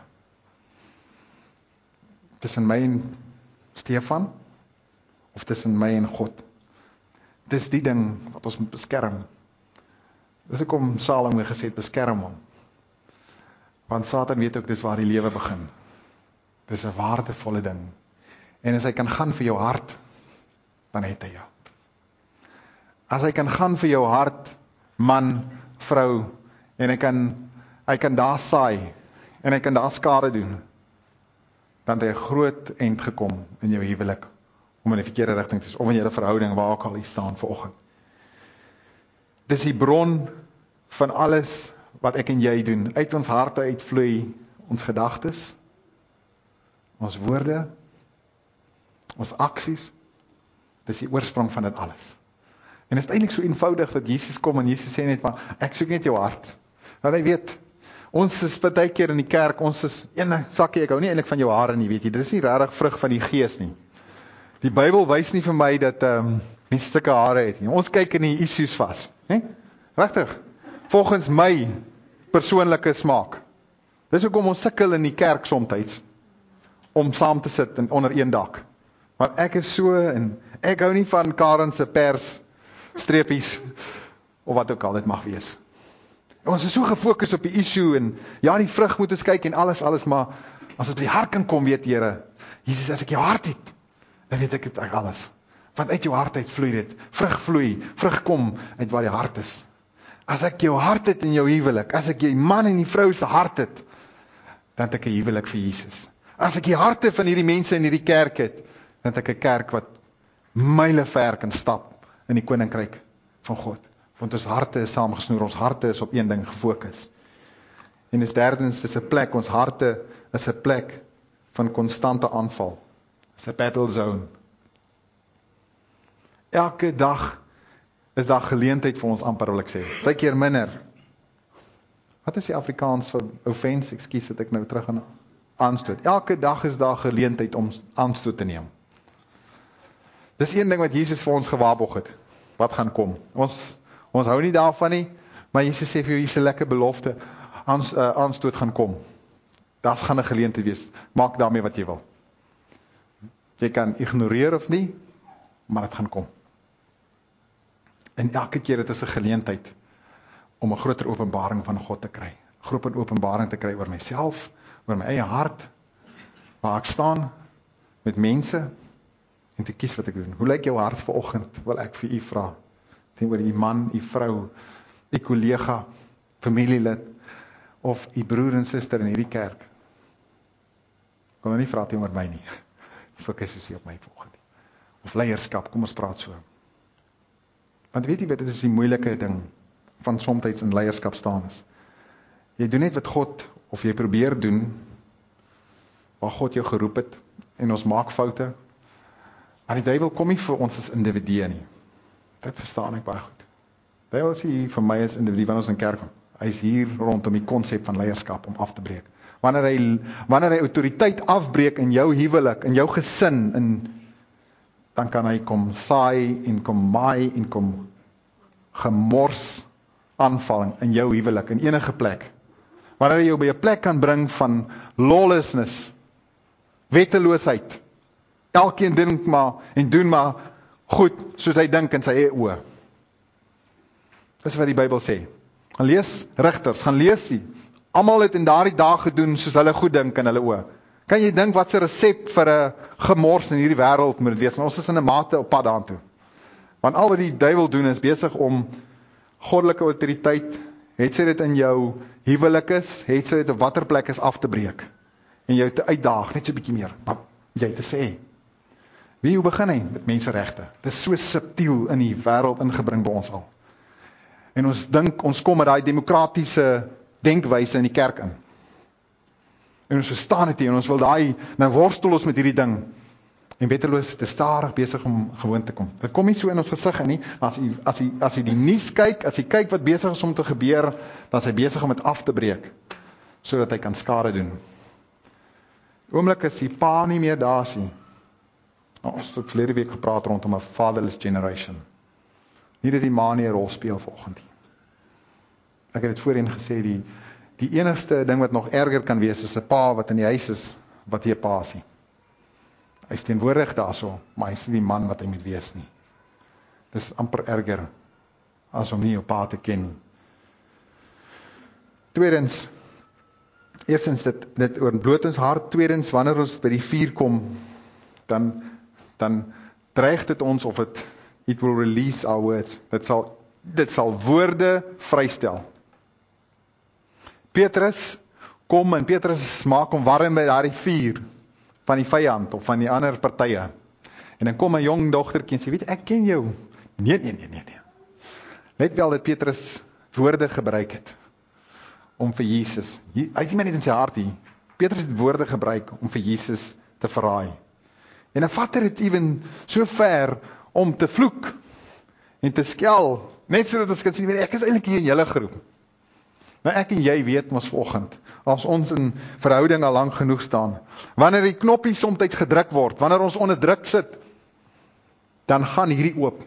Tussen my en Stefan, of tussen my en God. Dis die ding wat ons moet beskerm. Dis hoekom Salomo gesê het, beskerm hom. Want Satan weet ook, dis waar die lewe begin. Dis 'n waardevolle ding. En as hy kan gaan vir jou hart, dan het hy jou. As hy kan gaan vir jou hart, man, vrou, en hy kan, hy kan daar saai, en hy kan daar skade doen, dan het hy 'n groot eind gekom in jou huwelik, om in die verkeerde rigting te is, of in julle verhouding, waar ook al hier staan vanoggend. Dis die bron van alles wat ek en jy doen. Uit ons harte uitvloei ons gedagtes, ons woorde, ons aksies. Dis die oorsprong van dit alles. En dit is eintlik so eenvoudig dat Jesus kom en Jesus sê net maar, ek soek net jou hart. Want hy weet, ons is baie keer in die kerk, ons is, ene sakkie, ek hou nie eintlik van jou hare nie, weet jy, dit is nie regtig vrug van die gees nie. Die Bybel wys nie vir my dat um, mense stukke hare het nie. Ons kyk in die issues vas, hè? Regtig, volgens my persoonlike smaak. Dis hoekom ons sukkel in die kerk somtyds, om saam te sit en onder een dak. Maar ek is so, en ek hou nie van Karen se pers, streepies, of wat ook al dit mag wees. Ons is so gefokus op die issue, en ja, die vrug moet ons kyk, en alles, alles, maar, as het by die hart kan kom, weet Here, Jesus, as ek jou hart het, dan weet ek het alles. Want uit jou hart uit vloei dit, vrug vloei, vrug kom, uit waar die hart is. As ek jou hart het in jou huwelik, as ek die man en die vrou se hart het, dan het ek 'n huwelik vir Jesus. As ek die harte van hierdie mense in hierdie kerk het, dan het ek 'n kerk wat myle ver kan stap in die koninkryk van God. Want ons harte is saamgesnoer, ons harte is op een ding gefokus. En is derdens, dis 'n plek, ons harte is 'n plek van konstante aanval. Dis 'n battle zone. Elke dag is daar geleentheid vir ons amper, wil ek sê. Baie keer minder. Wat is die Afrikaans vir offense? Ekskuus dat ek nou terug aan aanstoot. Elke dag is daar geleentheid om aanstoot te neem. Dis een ding wat Jesus vir ons gewaarborg het. Wat gaan kom? Ons ons hou nie daarvan nie, maar Jesus sê vir jou, hier's 'n lekker belofte, Aans, uh, aanstoot gaan kom. Daar gaan 'n geleentheid wees. Maak daarmee wat jy wil. Jy kan ignoreer of nie, maar dit gaan kom. En elke keer het is 'n geleentheid om 'n groter openbaring van God te kry. Groter openbaring te kry oor myself, oor my eie hart, waar ek staan met mense en te kies wat ek doen. Hoe lyk jou hart vanoggend? Wil ek vir u vra. Teenoor u man, u vrou, u kollega, familielid of u broer en suster in hierdie kerk. Ek kan nou nie vra teenoor my nie. Fokus is hier op my vanoggend. Of leierskap, kom ons praat so. Want weet jy wat, dit is die moeilike ding van somtyds in leierskap staan is. Jy doen net wat God, of jy probeer doen, waar God jou geroep het, en ons maak foute, maar die duiwel kom nie vir ons as individue nie. Dit verstaan ek baie goed. Die duiwel is hier vir my as individu, wanneer ons in kerk kom. Hy is hier rondom die konsep van leierskap om af te breek. Wanneer hy, wanneer hy autoriteit afbreek in jou huwelik, in jou gesin, in, dan kan hy kom saai en kom maai en kom gemors aanval in jou huwelik, in enige plek. Wanneer hy jou by 'n plek kan bring van lawlessness, wetteloosheid, elkeen dink maar en doen maar goed soos hy dink in sy eie oë. Dis wat die Bybel sê. Gaan lees Rigters, gaan lees die. Almal het in daardie dae gedoen soos hulle goed dink in hulle oë. Kan jy dink wat 'n resep vir 'n gemors in hierdie wêreld moet wees? En ons is in 'n mate op pad daartoe. Want al wat die duiwel doen is besig om goddelike autoriteit, het sy dit in jou huwelik is, het sy dit op watter plek is af te breek. En jou te uitdaag, net so 'n bietjie meer. Jy te sê. Wie hoe begin hy? Met menseregte. Dit is so subtiel in die wêreld ingebring by ons al. En ons dink, ons kom met daai demokratiese denkwyse in die kerk in. En ons verstaan dit nie, en ons wil daai, nou worstel ons met hierdie ding. En wetteloos te stadig besig om gewoon te kom. Dit kom nie so in ons gesig in nie, maar as jy, as jy, as jy die nuus kyk, as jy kyk wat besig is om te gebeur, dan is hy besig om dit af te breek, sodat hy kan skade doen. Oomblik is die pa nie meer daar sien. Ons het verlede week gepraat rondom 'n fatherless generation. Nie dat die ma nie 'n rol speel vanoggend nie. Ek het dit voorheen gesê, die, die enigste ding wat nog erger kan wees, is 'n pa wat in die huis is, wat nie 'n pa is nie. Hy is teenwoordig daarso, maar hy is nie die man wat hy moet wees nie. Dis amper erger, as om nie jou pa te ken nie. Tweedens, eerstens dit, dit oortbloot ons hart, tweedens, wanneer ons by die vuur kom, dan, dan dreig dit ons, of het, it will release our words, dit sal, dit sal woorde vrystel. Petrus kom, en Petrus maak hom warm by daardie vuur, van die vyand, of van die ander partye. En dan kom 'n jong dogtertjie en sê, weet, ek ken jou. Nee, nee, nee, nee, nee. Let wel dat Petrus woorde gebruik het, om vir Jesus, hy het nie net in sy hart hier, Petrus het woorde gebruik, om vir Jesus te verraai. En dan vat hy dit even so ver, om te vloek, En te skel, net sodat ons kan sien, ek is eintlik hier in julle groep. Nou ek en jy weet mos vanoggend, as ons in verhouding al lank genoeg staan, wanneer die knoppie soms gedruk word, wanneer ons onder druk sit, dan gaan hierdie oop.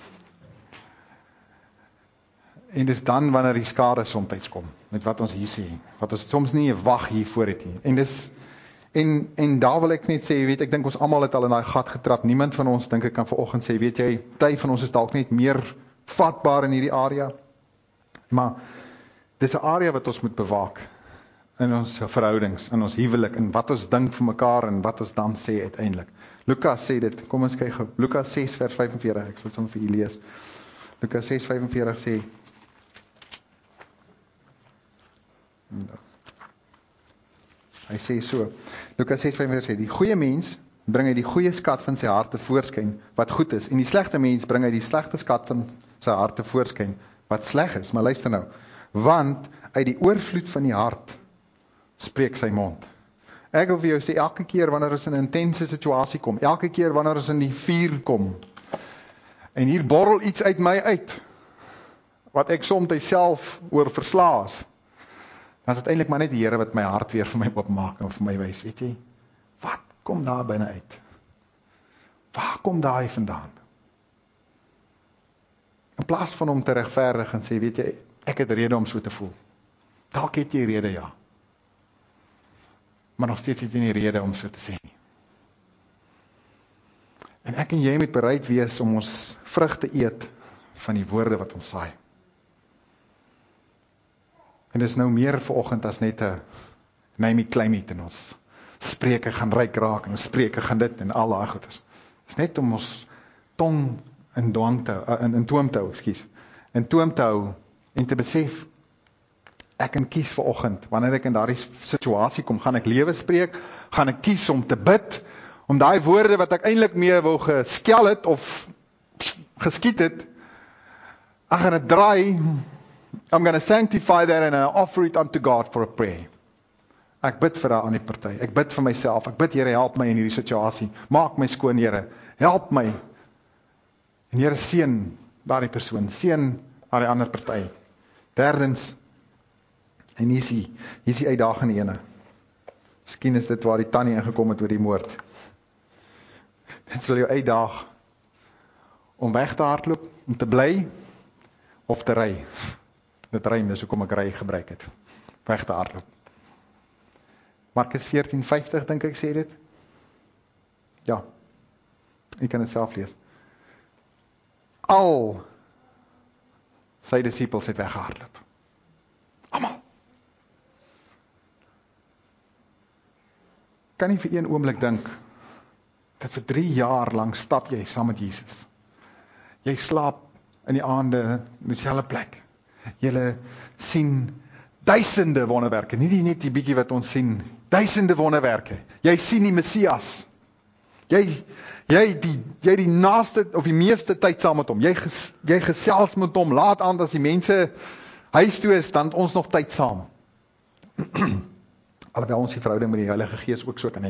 En dis dan wanneer die skade soms kom, met wat ons hier sê, wat ons soms nie 'n wag hiervoor het nie. En dis en en daar wil ek net sê, weet ek dink ons almal het al in daai gat getrap. Niemand van ons dink ek kan vanoggend sê, weet jy, party van ons is dalk net meer vatbaar in hierdie area. Maar dis 'n area wat ons moet bewaak in ons verhoudings, in ons huwelik, in wat ons dink vir mekaar en wat ons dan sê uiteindelik. Lukas sê dit, kom ons kyk gou. Lukas ses vers vyf en veertig, ek sal dit sommer vir julle lees. Lukas ses vyf en veertig sê Hy sê so, Lukas ses vyf en veertig sê, die goeie mens bring hy die goeie skat van sy hart tevoorskyn, wat goed is, en die slegte mens bring hy die slegte skat van sy hart tevoorskyn, wat sleg is. Maar luister nou, want uit die oorvloed van die hart spreek sy mond. Ek wil vir jou sê, elke keer wanneer ons in 'n intense situasie kom, elke keer wanneer ons in die vuur kom, en hier borrel iets uit my uit, wat ek soms self oor verslaas, dan is dit eintlik maar net die Here wat my hart weer vir my oopmaak en vir my wys, weet jy, wat kom daar binne uit? Waar kom daai vandaan? In plaas van om te regverdig en sê, weet jy, ek het rede om so te voel. Dalk het jy rede, ja. Maar nog steeds het jy nie rede om so te sê nie. En ek en jy moet bereid wees om ons vrug te eet van die woorde wat ons saai. En dit is nou meer vanoggend as net 'n name it, claim it, en ons spreuke gaan ryk raak, en ons spreuke gaan dit, en al daai goeders. Dit is net om ons tong in dwang te hou, in, in toom te hou, ekskuus, in toom te hou, en te besef, ek kan kies vanoggend, wanneer ek in daardie situasie kom, gaan ek lewe spreek, gaan ek kies om te bid, om daai woorde wat ek eintlik mee wou geskel het, of geskiet het, ek gaan dit draai, I'm going to sanctify that and I offer it unto God for a prayer. Ek bid vir daai ander party, ek bid vir myself, ek bid, Here, help my in hierdie situasie, maak my skoon, Here, help my, en Here, seën daardie persoon, seën daardie ander party. Derdens, en hier is die, hier is die uitdagende ene. Miskien is dit waar die tannie ingekom het oor die moord. Dit sal jou uitdaag om weg te hardloop, om te bly, of te ry. Dit rym, dis hoekom ek ry gebruik het. Weg te hardloop. Markus veertien vyftig dink ek sê dit. Ja, ek kan dit self lees. Al sy disippels het weggehardloop. Almal. Kan nie vir een oomblik dink, dat vir drie jaar lang stap jy saam met Jesus. Jy slaap in die aande in dieselfde plek. Jy sien duisende wonderwerke, nie net die bietjie wat ons sien, duisende wonderwerke. Jy sien die Messias. Jy jy die jy die naaste of die meeste tyd saam met hom. Jy ges, jy gesels met hom laat aan as die mense huis toe is, dan ons nog tyd saam. Alhoewel ons die verhouding met die Heilige Gees ook so kan hê.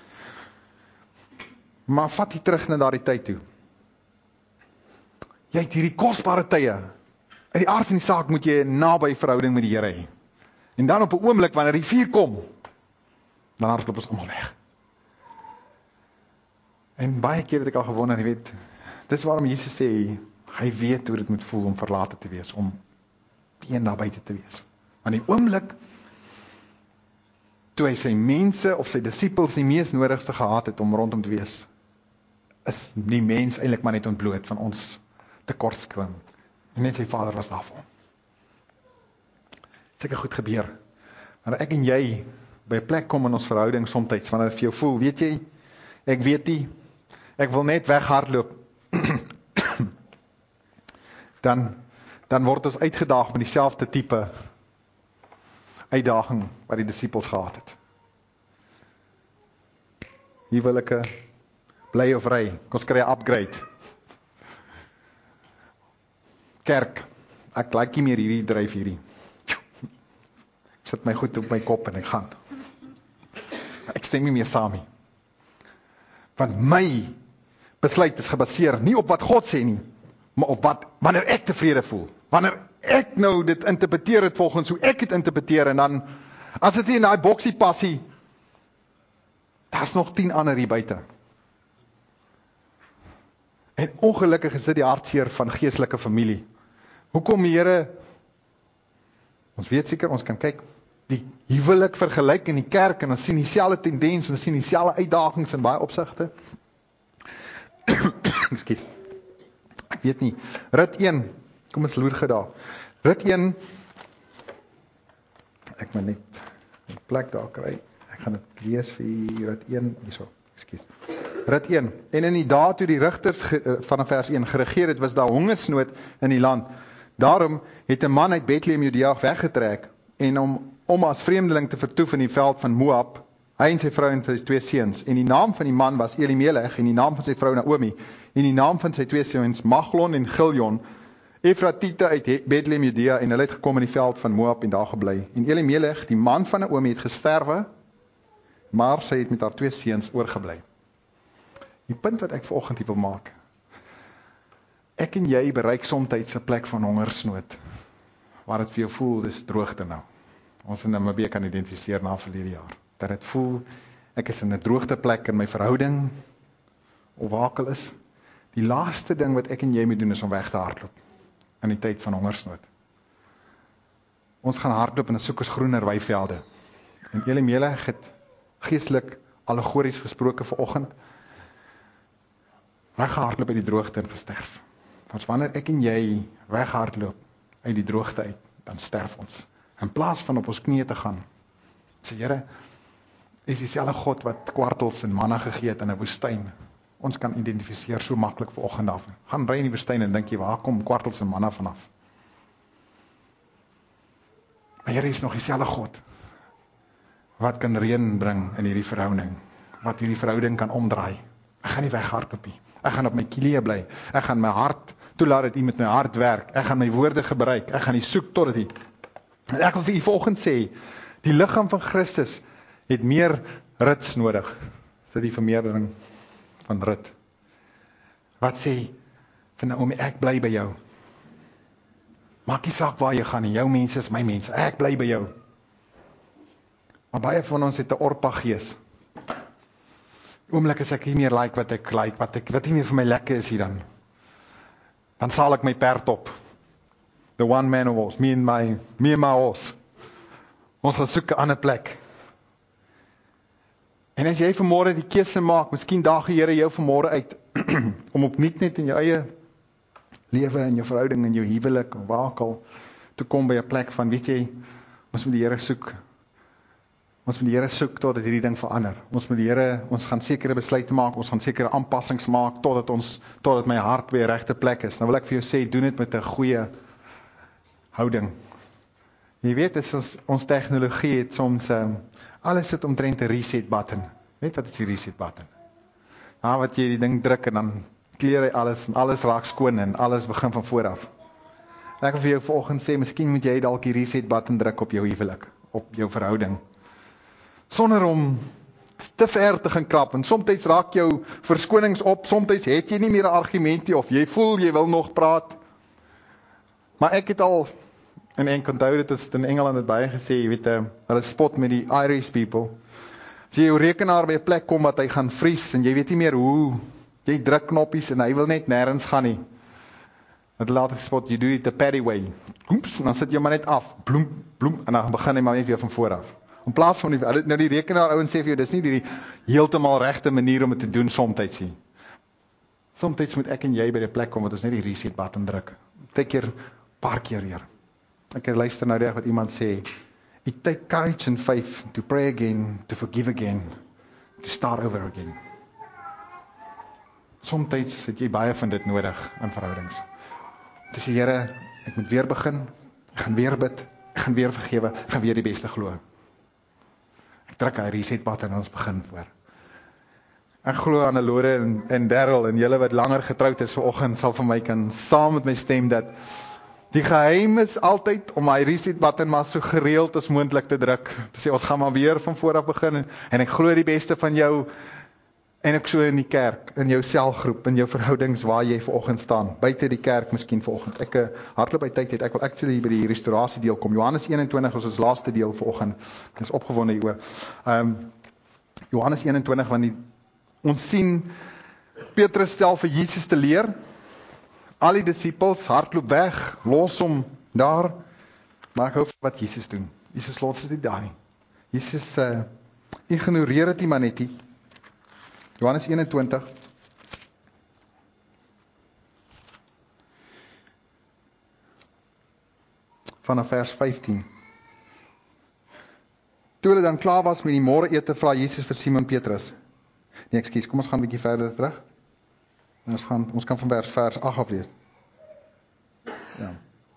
Maar vat jy terug na daardie tyd toe. Jy het hierdie kosbare tye. In die aard van die saak moet jy 'n naby verhouding met die Here hê. En dan op 'n oomblik wanneer die vuur kom, dan hardloop ons almal weg. En baie keer het ek al gewonder, jy weet, dis waarom Jesus sê, hy weet hoe dit moet voel om verlate te wees, om een daar buite te wees. Want die oomblik, toe hy sy mense of sy disippels die mees nodigste gehad het om rondom te wees, is die mens eintlik maar net ontbloot van ons tekortkoming. En net sy Vader was daar vir hom. Seker goed gebeur. Wanneer ek en jy by 'n plek kom in ons verhouding soms, wanneer dit vir jou voel, weet jy, ek weet nie, ek wil net weghardloop, dan, dan word ons uitgedaag met dieselfde tipe uitdaging wat die disippels gehad het. Hier wil ek 'n bly of ry, ons kry 'n upgrade. Kerk, ek like nie meer hierdie dryf hierdie. Ek sit my goed op my kop en ek gaan. Ek stem nie meer saam nie. Want my besluit is gebaseer nie op wat God sê nie, maar op wat, wanneer ek tevrede voel, wanneer ek nou dit interpreteer het volgens hoe ek het interpreteer, en dan, as dit nie in daai boksie passie, daar's nog tien ander hier buite. En ongelukkig is dit die hartseer van geestelike familie. Hoekom die Here, ons weet seker, ons kan kyk, die huwelik vergelyk in die kerk, en ons sien dieselfde tendens, en ons sien dieselfde uitdagings in baie opsigte. Ekskuus. Ek weet nie, rit een, kom ons loer ge daar. Rit een, ek moet net die plek daar kry, ek gaan dit lees vir rit een, hierso, ekskuus. Rit een, en in die dae toe die rigters ge, van vers een geregeer het, was daar hongersnood in die land. Daarom het 'n man uit Bethlehem Judea weggetrek, en om, om as vreemdeling te vertoef in die veld van Moab, hy en sy vrou en sy twee seuns, en die naam van die man was Elimelech, en die naam van sy vrou Naomi, en die naam van sy twee seuns Maglon en Giljon, Efratite uit Bethlehem Judea, en hulle het gekom in die veld van Moab en daar gebly. En Elimelech, die man van Naomi, het gesterwe, maar sy het met haar twee seuns oorgebly. Die punt wat ek vanoggend hier wil maak, ek en jy bereik soms 'n plek van hongersnood, waar dit vir jou voel, dis droogte nou. Ons in Namibië kan identifiseer na verlede jaar, dat dit voel, ek is in 'n droogte plek in my verhouding, of waar ek al is. Die laaste ding wat ek en jy moet doen, is om weg te hardloop, in die tyd van hongersnood. Ons gaan hardloop en dan soek ons groener weivelde. En Elimelech het geestelik allegories gesproke vanoggend, weghardloop uit die droogte en gesterf. Want wanneer ek en jy weghardloop uit die droogte uit, dan sterf ons. In plaas van op ons knieë te gaan, sê Here, is dieselfde God wat kwartels en manna gegee het in 'n woestyn. Ons kan identifiseer so maklik vanoggend af. Gaan ry in die woestyn en dink jy, waar kom kwartels en manna vanaf? Maar Here is nog dieselfde God wat kan reën bring in hierdie verhouding, wat hierdie verhouding kan omdraai. Ek gaan nie weghardloop nie. Ek gaan op my knieë bly. Ek gaan my hart toelaat dat U met my hart werk. Ek gaan my woorde gebruik. Ek gaan U soek totdat U. En ek wil vir U volgende sê, die liggaam van Christus het meer rits nodig. So die vermeerdering van rit. Wat sê vir Naomi, ek bly by jou. Maak nie saak waar jy gaan nie, jou mense is my mense, ek bly by jou. Maar baie van ons het 'n Orpa gees. Oomblik as ek nie meer like wat ek like, wat ek wat nie meer vir my lekker is hier dan. Dan sal ek my perd op. The one man horse, me and my, me and my horse. Ons gaan soek 'n ander plek. En as jy vanmôre die keuse maak, miskien daag die Here jou vanmôre uit, om opnuut net in jou eie lewe, in jou verhouding, in jou huwelik, of waar ook al, te kom by 'n plek van, weet jy, ons moet die Here soek. Ons moet die Here soek totdat hierdie ding verander. Ons moet die Here, ons gaan sekere besluite maak, ons gaan sekere aanpassings maak, totdat ons, totdat my hart by die regte plek is. Nou wil ek vir jou sê, doen dit met 'n goeie houding. Jy weet, is ons, ons tegnologie het soms, um, alles het omtrent 'n reset button. Weet wat is die reset button? Nou wat jy die ding druk en dan kleer hy alles, en alles raak skoon en alles begin van voor af. Ek wil vir jou vanoggend sê, miskien moet jy dalk die reset button druk op jou huwelik, op jou verhouding. Sonder om te ver te gaan krap, en soms raak jou verskonings op, soms het jy nie meer 'n argument nie, of jy voel jy wil nog praat. Maar ek het al, en ek onthou dit is in Engeland het baie gesê, jy weet, hulle spot met die Irish people. As jy jou rekenaar by 'n plek kom wat hy gaan vries, en jy weet nie meer hoe, jy druk knoppies en hy wil net nêrens gaan nie. Het laat ek spot, you do it the Paddy way. Oeps, en dan sit jy maar net af, bloem, bloem, en dan begin hy maar net weer van voor af. In plaas van die, nou die rekenaar ouens sê vir jou, dis nie die heeltemal regte manier om dit te doen somtyds nie. Somtyds moet ek en jy by die plek kom, wat ons net die reset button druk. Tik keer, paar keer weer. Ek luister nou reg wat iemand sê, it take courage and faith to pray again, to forgive again, to start over again. Somtyds het jy baie van dit nodig in verhoudings. Dis die Here, ek moet weer begin, ek gaan weer bid, ek gaan weer vergewe, ek gaan weer die beste glo. Ek druk hy reset button en ons begin voor. Ek glo aan Lore en, en Darryl en julle wat langer getroud is vanoggend sal van my kan saam met my stem dat die geheim is altyd om my reset button maar so gereeld as moontlik te druk. Te sê ons gaan maar weer van voor af begin en, en ek glo die beste van jou En ook so in die kerk, in jou selgroep, in jou verhoudings waar jy vanoggend staan, buite die kerk miskien vanoggend. Ek uh, hardloop uit tyd het, ek wil actually by die restaurasie deel kom. Johannes eenentwintig is ons laaste deel vanoggend. Ek is opgewonde hieroor. Um, Johannes eenentwintig, want die, ons sien Petrus stel vir Jesus te leer. Al die disippels hardloop weg, los hom daar. Maar ek hou van wat Jesus doen. Jesus los dit nie daar nie. Jesus uh, ignoreer dit nie maar net nie. Johannes eenentwintig. Vanaf vers vyftien. Toe hulle dan klaar was met die môreete, vra Jesus vir Simon Petrus. Nee, ekskuus, kom ons gaan 'n bietjie verder terug. Ons gaan ons kan van vers vers agt af lees. Ja.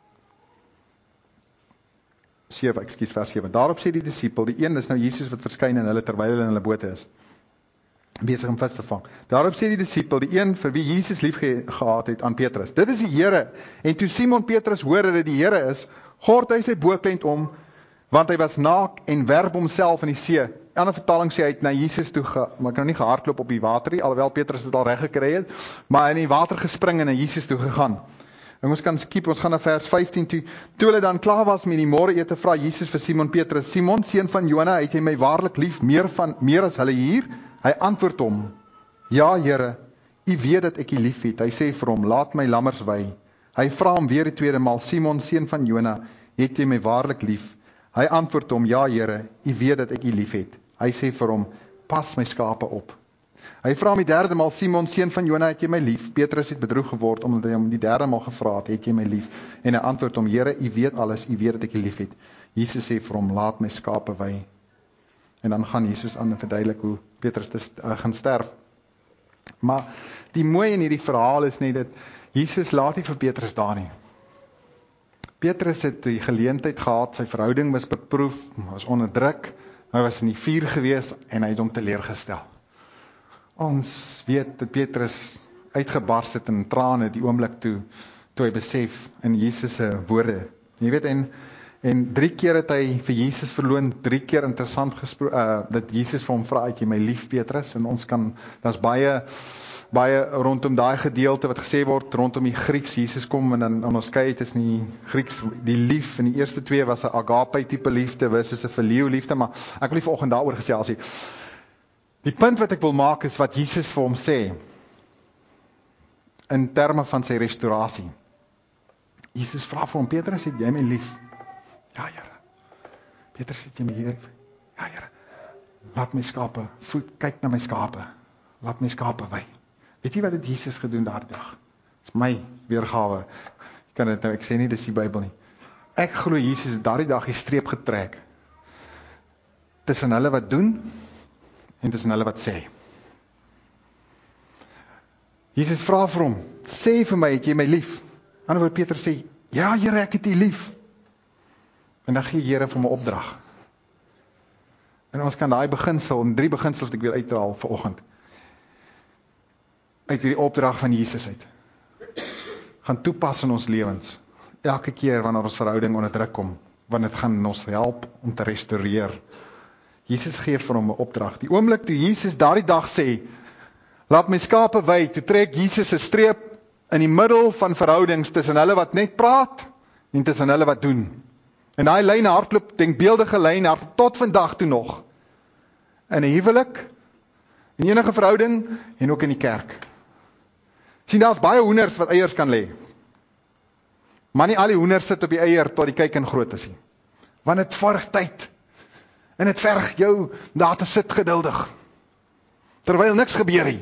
sewe, ekskuus, vers sewe. Daarop sê die disipel, die een is nou Jesus wat verskyn in hulle terwyl hulle in hulle bote is, besig om vis te vang. Daarop sê die disipel, die een vir wie Jesus lief ge gehad het, aan Petrus: dit is die Here. En toe Simon Petrus hoor dat dit die Here is, gord hy sy boekklent om, want hy was naak en werp homself in die see. In 'n ander vertaling sê hy het na Jesus toe ge, maar ek nou nie gehardloop op die water nie, alhoewel Petrus dit al reg gekry het, maar in die water gespring en na Jesus toe gegaan. En ons kan skiep, ons gaan na vers vyftien toe. Toe hulle dan klaar was met die môreete, vra Jesus vir Simon Petrus: Simon, seun van Jona, het jy my waarlik lief, meer van meer as hulle hier? Hy antwoord hom: ja, Here, U weet dat ek U lief het. Hy sê vir hom: laat my lammers wei. Hy vra hom weer die tweede maal: Simon, seun van Jona, het jy my waarlik lief? Hy antwoord hom: ja, Here, U weet dat ek U lief het. Hy sê vir hom: pas my skape op. Hy vra hom die derde maal: Simon, seun van Jona, het jy my lief? Petrus het bedroef geword omdat hy hom die derde maal gevra het: het jy my lief? En hy antwoord hom: Here, U weet alles, U weet dat ek U lief het. Jesus sê vir hom: laat my skape wei. En dan gaan Jesus aan en verduidelik hoe Petrus te, uh, gaan sterf. Maar die mooie in hierdie verhaal is net dat Jesus laat nie vir Petrus daar nie. Petrus het die geleentheid gehad, sy verhouding was beproef, was onder druk, hy was in die vuur gewees en hy het hom teleurgestel. Ons weet dat Petrus uitgebars het in trane die oomblik toe, toe hy besef in Jesus se woorde. Jy weet, en, en drie keer het hy vir Jesus verloon, drie keer interessant gesproke, uh, dat Jesus vir hom vra: het jy my lief, Petrus? En ons kan, daar's baie, baie rondom daai gedeelte wat gesê word, rondom die Grieks, Jesus kom en dan onderskei tussen die Grieks, die lief, en die eerste twee was 'n agape tipe liefde, versus 'n phileo liefde, maar ek wil nie vanoggend daaroor gesels nie. Die punt wat ek wil maak is wat Jesus vir hom sê, in terme van sy restaurasie. Jesus vra vir hom: Petrus, het jy my lief? Ja, Here. Petrus, het jy my lief? Ja, Here. Laat my skape, voet, kyk na my skape. Laat my skape wei. Weet jy wat het Jesus gedoen daardie dag? Dis my weergawe. Ek kan dit nou, ek sê nie dis die Bybel nie. Ek glo Jesus het daardie dag die streep getrek tussen hulle wat doen en tussen hulle wat sê. Jesus vra vir hom: sê vir my, het jy my lief? Anderswoorde, Petrus sê: ja, Here, ek het U lief. En dan gee Here vir hom 'n opdrag. En ons kan daai beginsel, en drie beginsels wat ek wil uithaal vanoggend, uit hierdie opdrag van Jesus uit, gaan toepas in ons lewens. Elke keer wanneer ons verhouding onder druk kom, want dit gaan ons help om te restoreer. Jesus gee vir hom 'n opdrag. Die oomblik toe Jesus daardie dag sê: laat my skape wei, toe trek Jesus 'n streep in die middel van verhoudings tussen hulle wat net praat en tussen hulle wat doen. En daai lyn hardloop, denkbeeldige lyn hardloop tot vandag toe nog. In 'n huwelik, in enige verhouding en ook in die kerk. Sien, daar's baie hoenders wat eiers kan lê. Maar nie al die hoenders sit op die eier tot die kuiken groot is nie. Want dit verg tyd. En dit verg jou daar te sit geduldig. Terwyl niks gebeur nie.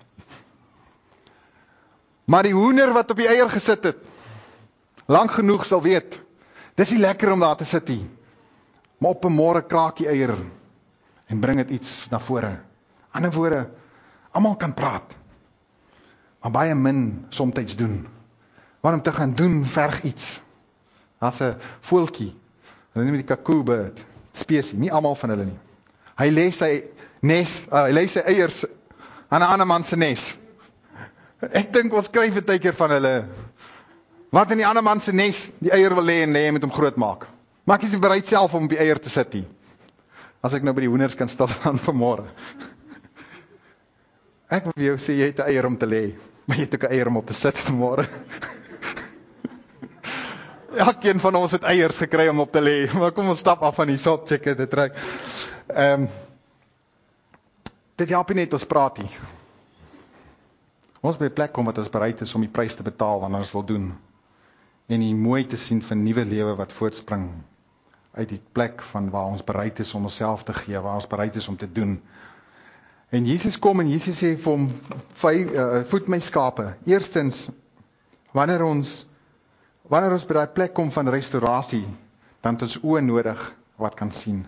Maar die hoender wat op die eier gesit het, lank genoeg sal weet, dis nie lekker om daar te sit nie. Maar op 'n môre kraak die eier en bring dit iets na vore. Ander woorde, almal kan praat, maar baie min somtyds doen. Want om te gaan doen verg iets. Daar's 'n voeltjie, hulle noem die cuckoo bird, spesie, nie almal van hulle nie. Hy lê sy nes, uh, hy lê sy eiers aan 'n ander man se nes. Ek dink ons kry baie keer van hulle wat in die ander man se nes die eier wil lê en lê met hom groot maak. Maar ek is nie bereid self om op die eier te sit nie. As ek nou by die hoenders kan stil staan vanmôre. Ek wil vir jou sê, jy het 'n eier om te lê, maar jy het ook 'n eier om op te sit vanmôre. Elkeen van ons het eiers gekry om op te lê, maar kom ons stap af van die sop, check dit trek. Ehm um, dit help nie net ons praat nie. Ons by 'n plek kom wat ons bereid is om die prys te betaal wanneer ons wil doen. En die mooi te sien van nuwe lewe wat voortspring uit die plek van waar ons bereid is om onsself te gee, waar ons bereid is om te doen. En Jesus kom en Jesus sê vir hom, uh, voed my skape. Eerstens, wanneer ons wanneer ons by daai plek kom van restaurasie, dan het ons oë nodig wat kan sien.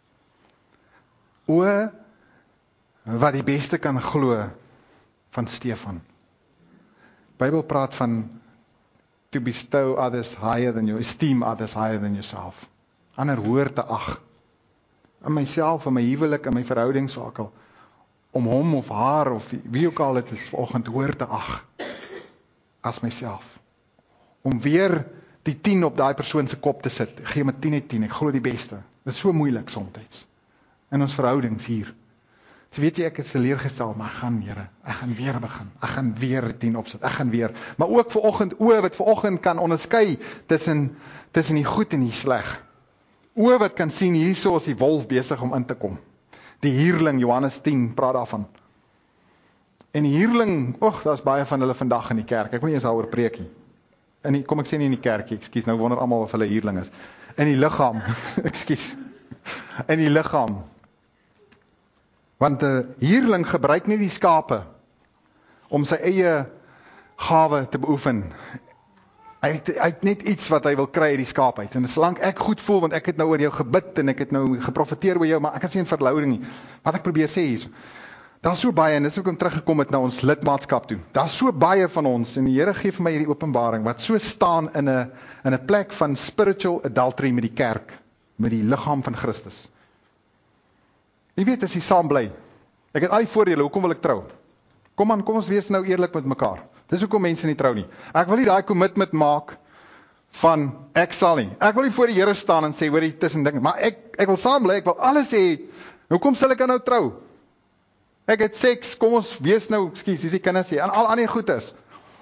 Oë wat die beste kan glo van Stefan. Die Bybel praat van to bestow others higher than you, esteem others higher than yourself. Ander hoër te ag. In myself, in my huwelik, in my verhoudingssakel, om hom of haar of wie ook al het is vanoggend hoër te ag as myself. Om weer die tien op daai persoon se kop te sit. Ek gee my tien uit tien, ek glo die beste. Dit is so moeilik soms in ons verhoudings hier. So weet jy, ek is teleurgestel, maar ek gaan, Here, ek gaan weer begin. Ek gaan weer tien opsit. Ek gaan weer. Maar ook vanoggend oë wat vanoggend kan onderskei tussen tussen die goed en die sleg. Oë wat kan sien hierso is die wolf besig om in te kom. Die huurling, Johannes tien praat daarvan. En die huurling, och, daar's baie van hulle vandag in die kerk. Ek wil nie eens daaroor preek nie. In die, kom ek sê nie in die kerk, ekskuus, nou wonder almal of hulle huurling is. In die liggaam, ekskuus. In die liggaam. Want 'n huurling gebruik nie die skape om sy eie gawe te beoefen. Hy het, hy het net iets wat hy wil kry uit die skaap uit. En solank ek goed voel, want ek het nou oor jou gebid en ek het nou geprofeteer oor jou, maar ek is nie in verhouding nie. Wat ek probeer sê is, daar's so baie, en dis ook om teruggekom het na ons lidmaatskap toe. Daar's so baie van ons, en die Here gee vir my hierdie openbaring, wat so staan in 'n in 'n plek van spiritual adultery met die kerk, met die liggaam van Christus. Jy weet, as jy saam bly, ek het al die voordele, hoekom wil ek trou? Kom aan, kom ons wees nou eerlik met mekaar. Dis hoekom mense nie trou nie. Ek wil nie daai commitment maak van, ek sal nie. Ek wil nie voor die Here staan en sê, hoor die tussen dinge, maar ek, ek wil saam bly, ek wil alles hê, hoekom sal ek nou trou? Ek het seks, kom ons wees nou, ekskuus, dis die kinders sê, en al ander goeders,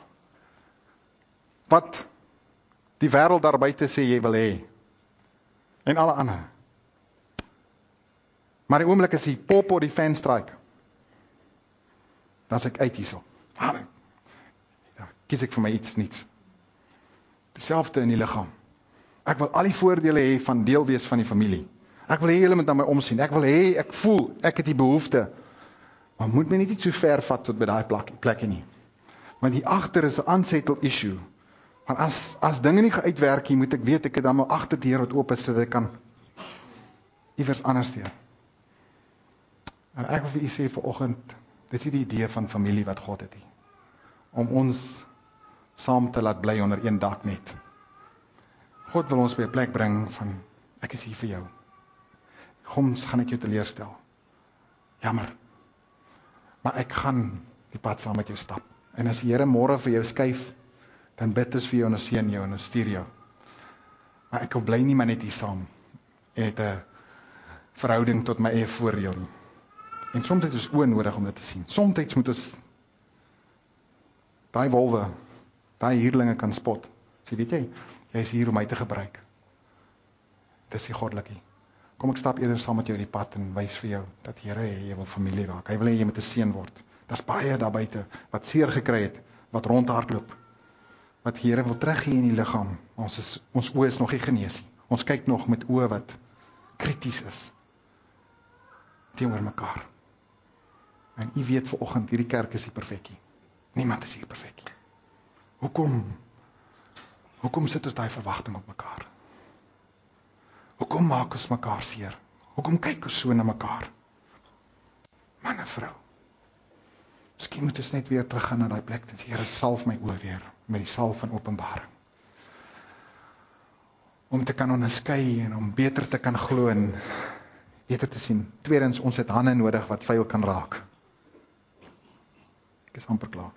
wat die wêreld daar buite sê jy wil hê, en alle ander. Maar die oomblik as die pop op die fan strike, dan is ek uit hierso. Ja, kies ek vir my iets niets. Dieselfde in die liggaam. Ek wil al die voordele hê van deel wees van die familie. Ek wil hê julle moet na my omsien. Ek wil hê, ek voel, ek het die behoefte. Maar moet my nie net so ver vat tot by daai plekke nie. Want hier agter is 'n unsettled issue. Want as as dinge nie geuitwerk nie, moet ek weet ek het dan my agterdeur wat oop is sodat ek kan iewers anders doen. En ek wil vir u sê vanoggend, dit is die idee van familie wat God het nie. Om ons saam te laat bly onder een dak net. God wil ons by 'n plek bring van, ek is hier vir jou. Soms gaan ek jou teleurstel. Jammer. Maar ek gaan die pad saam met jou stap. En as die Here môre vir jou skuif, dan bid ons vir jou en ons seën jou en ons stuur jou. Maar ek kom bly nie maar net hier saam. Ek het 'n verhouding tot my eie voordeel nie. En soms het ons oë nodig om dit te sien. Soms moet ons daai wolwe, daai huurlinge kan spot. Sê, weet jy, jy is hier om my te gebruik. Dis die goddelike. Kom ek stap eerder saam met jou die pad en wys vir jou dat Here jy wil familie raak. Hy wil hê jy moet 'n seën word. Daar's baie daar buite wat seer gekry het, wat rondhardloop. Wat Here wil teruggee in die liggaam. Ons is ons oë is nog nie genees nie. Ons kyk nog met oë wat krities is teenoor mekaar. En u weet vanoggend, hierdie kerk is nie perfek nie. Niemand is hier perfek nie. Hoekom? Hoekom sit ons daai verwagting op mekaar? Hoekom maak ons mekaar seer? Hoekom kyk ons so na mekaar? Man en vrou. Miskien moet ons net weer teruggaan na daai plek. Die Here salf my oë weer met die salf van openbaring. Om te kan onderskei en om beter te kan glo en beter te sien. Tweedens, ons het hande nodig wat vuil kan raak. Ek is amper klaar.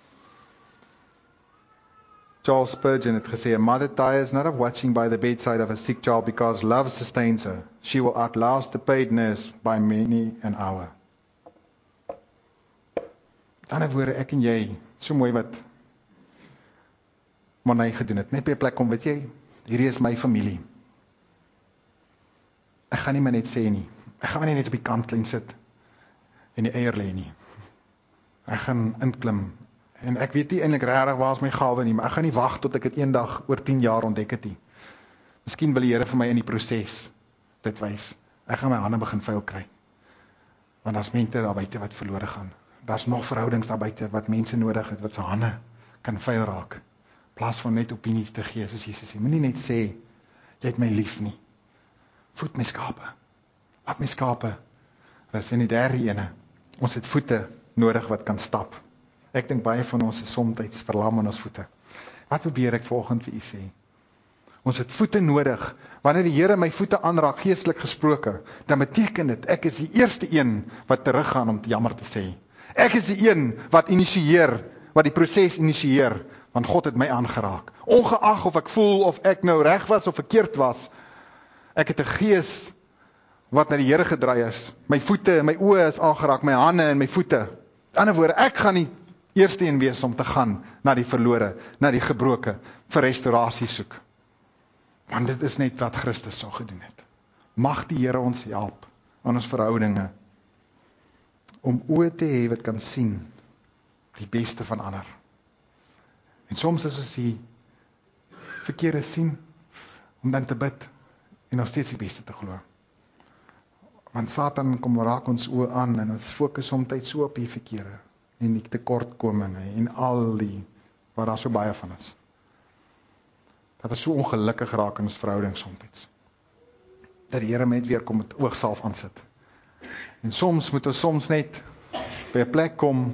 Charles Spurgeon het gesê, a mother tires not of watching by the bedside of a sick child because love sustains her. She will outlast the paid nurse by many an hour. Met ander woorde, ek en jy, so mooi wat Monay gedoen het, net by 'n plek kom, weet jy, hierdie is my familie. Ek gaan nie maar net sê nie, ek gaan nie net op die kantlyn sit, en die eier lê nie. Ek gaan inklim, en ek weet nie eintlik regtig waar is my gawe nie, maar ek gaan nie wag tot ek dit eendag oor tien jaar ontdek het nie. Miskien wil die Here vir my in die proses dit wys. Ek gaan my hande begin vuil kry. Want daar's mense daar buite wat verlore gaan. Daar's nog verhoudings daar buite wat mense nodig het, wat se hande kan vuil raak. In plaas van net opinie te gee, soos Jesus sê. Moenie net sê, jy het my lief nie. Voed my skape. Laat my skape. Rus in die derde ene. Ons het voete nodig wat kan stap. Ek dink baie van ons is soms verlam in ons voete. Wat probeer ek vanoggend vir u sê? Ons het voete nodig. Wanneer die Here my voete aanraak, geestelik gesproke, dan beteken dit, ek is die eerste een wat teruggaan om te jammer te sê. Ek is die een wat initieer, wat die proses initieer, want God het my aangeraak. Ongeag of ek voel of ek nou reg was of verkeerd was, ek het 'n gees wat na die Here gedraai is. My voete en my oë is aangeraak, my hande en my voete. In ander woorde, ek gaan die eerste een wees om te gaan na die verlore, na die gebroke, vir restaurasie soek. Want dit is net wat Christus so gedoen het. Mag die Here ons help aan ons verhoudinge, om oë te hê wat kan sien die beste van ander. En soms is ons die verkeerde sien, om dan te bid, en nog steeds die beste te glo. Want Satan kom raak ons oë aan, en ons fokus soms so op die verkeerde, en die tekortkominge, en al die, wat daar so baie van is. Dat ons so ongelukkig raak in ons verhouding soms. Dat die Here net weer kom met oogsalf aansit. En soms moet ons soms net by 'n plek kom,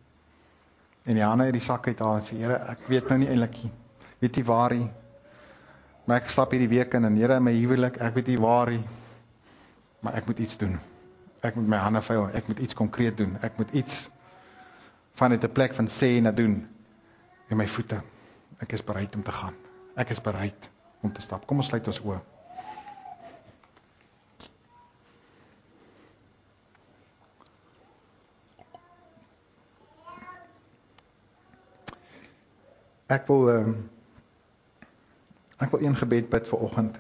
en die hande uit die sak uithaal, en sê, Here, ek weet nou nie eintlik nie, weet nie waar nie, maar ek stap hierdie week in, en Here, in my huwelik, ek weet nie waar nie, maar ek moet iets doen. Ek moet my hande vuil, ek moet iets konkreet doen, ek moet iets van dit 'n plek van sê na doen, en my voete, ek is bereid om te gaan. Ek is bereid om te stap. Kom ons sluit ons oë. Ek wil um, ek wil een gebed bid vir oggend.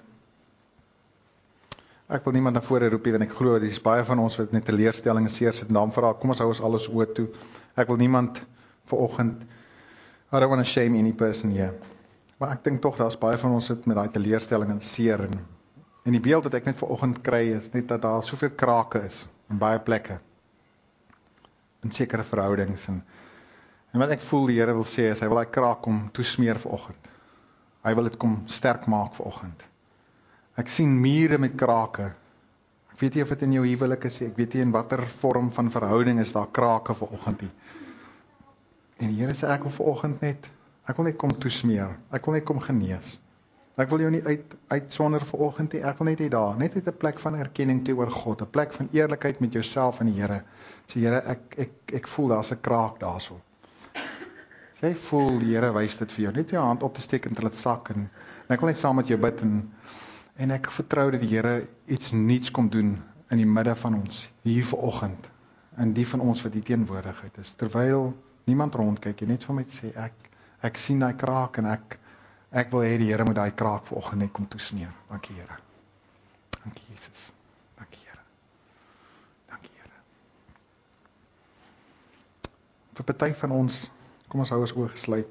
Ek wil niemand na vore roep nie, want ek glo dis baie van ons wat net teleurstelling en seer sit en dan vra, kom ons hou ons alles oë toe. Ek wil niemand vir oggend, I don't want to shame any person here. Maar ek dink tog, daar's baie van ons sit met daai teleurstelling en seer, en, en die beeld wat ek net vanoggend kry, is net dat daar soveel krake is, in baie plekke, in sekere verhoudings, en, en wat ek voel die Here wil sê, is, hy wil daai kraak kom toesmeer vanoggend, hy wil dit kom sterk maak vanoggend. Ek sien mure met krake, ek weet nie of dit in jou huwelik is, ek weet nie in watter vorm van verhouding is daar krake vanoggend nie, en die Here sê, ek wil vanoggend net, ek wil net kom toesmeer, ek wil net kom genees. Ek wil jou nie uit, uitsonder vanoggend nie, ek wil net hê daar, net uit 'n plek van erkenning teenoor God, 'n plek van eerlikheid met jouself en die Here. Sê Here, ek ek ek voel daar's 'n kraak daarso. Jy voel die Here wys dit vir jou, net jou hand op te steek en te laat sak, en, en ek wil net saam met jou bid, en, en ek vertrou dat die Here iets nuuts kom doen in die midde van ons, hier vanoggend, en die van ons wat die teenwoordigheid is, terwyl niemand rondkyk, en net van my sê, ek Ek sien daai kraak, en ek, ek wil hê die Here moet daai kraak vanoggend net kom toesmeer. Dankie Here. Dankie Jesus. Dankie Here. Dankie Here. Vir party van ons, kom ons hou ons oë gesluit,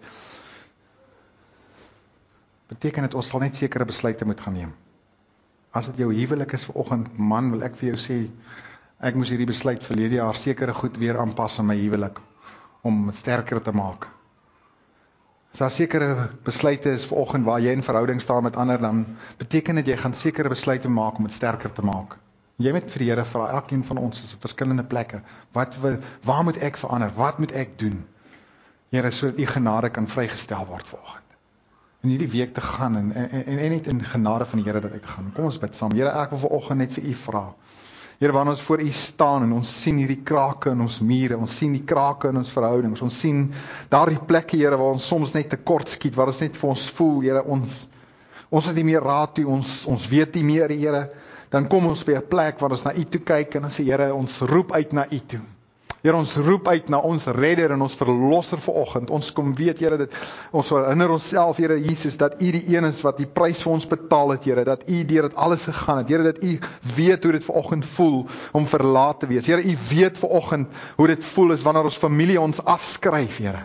beteken dit ons sal net sekere besluite moet gaan neem. As dit jou huwelik is vanoggend, man, wil ek vir jou sê, ek moes hierdie besluit verlede jaar sekere goed weer aanpas in my huwelik, om het sterker te maak. As daar sekere besluite is vanoggend waar jy in verhouding staan met ander, dan beteken dit jy gaan sekere besluite maak om dit sterker te maak. Jy moet vir die Here vra, elkeen van ons is op verskillende plekke. Wat wil, waar moet ek verander? Wat moet ek doen? Here, sodat u genade kan vrygestel word vanoggend. In hierdie week te gaan en, en, en, en net in genade van die Here dat uit te gaan. Kom ons bid saam. Here, ek wil vanoggend net vir u vra. Here, wanneer ons voor u staan en ons sien hierdie krake in ons mure, ons sien die krake in ons verhoudings, ons sien daardie plekke, Here, waar ons soms net tekort skiet, waar ons net vir ons voel, Here, ons ons het nie meer raad toe, ons ons weet nie meer, Here, dan kom ons by 'n plek waar ons na u toe kyk en dan sê, Here, ons roep uit na u toe. Here, ons roep uit na ons redder en ons verlosser vanoggend. Ons kom weet, Here, dat ons herinner onsself, Here Jesus, dat U die een is wat die prys vir ons betaal het, Here, dat U deur dit alles gegaan het. Here, dat U weet hoe dit vanoggend voel om verlaat te wees. Here, U weet vanoggend hoe dit voel is wanneer ons familie ons afskryf, Here.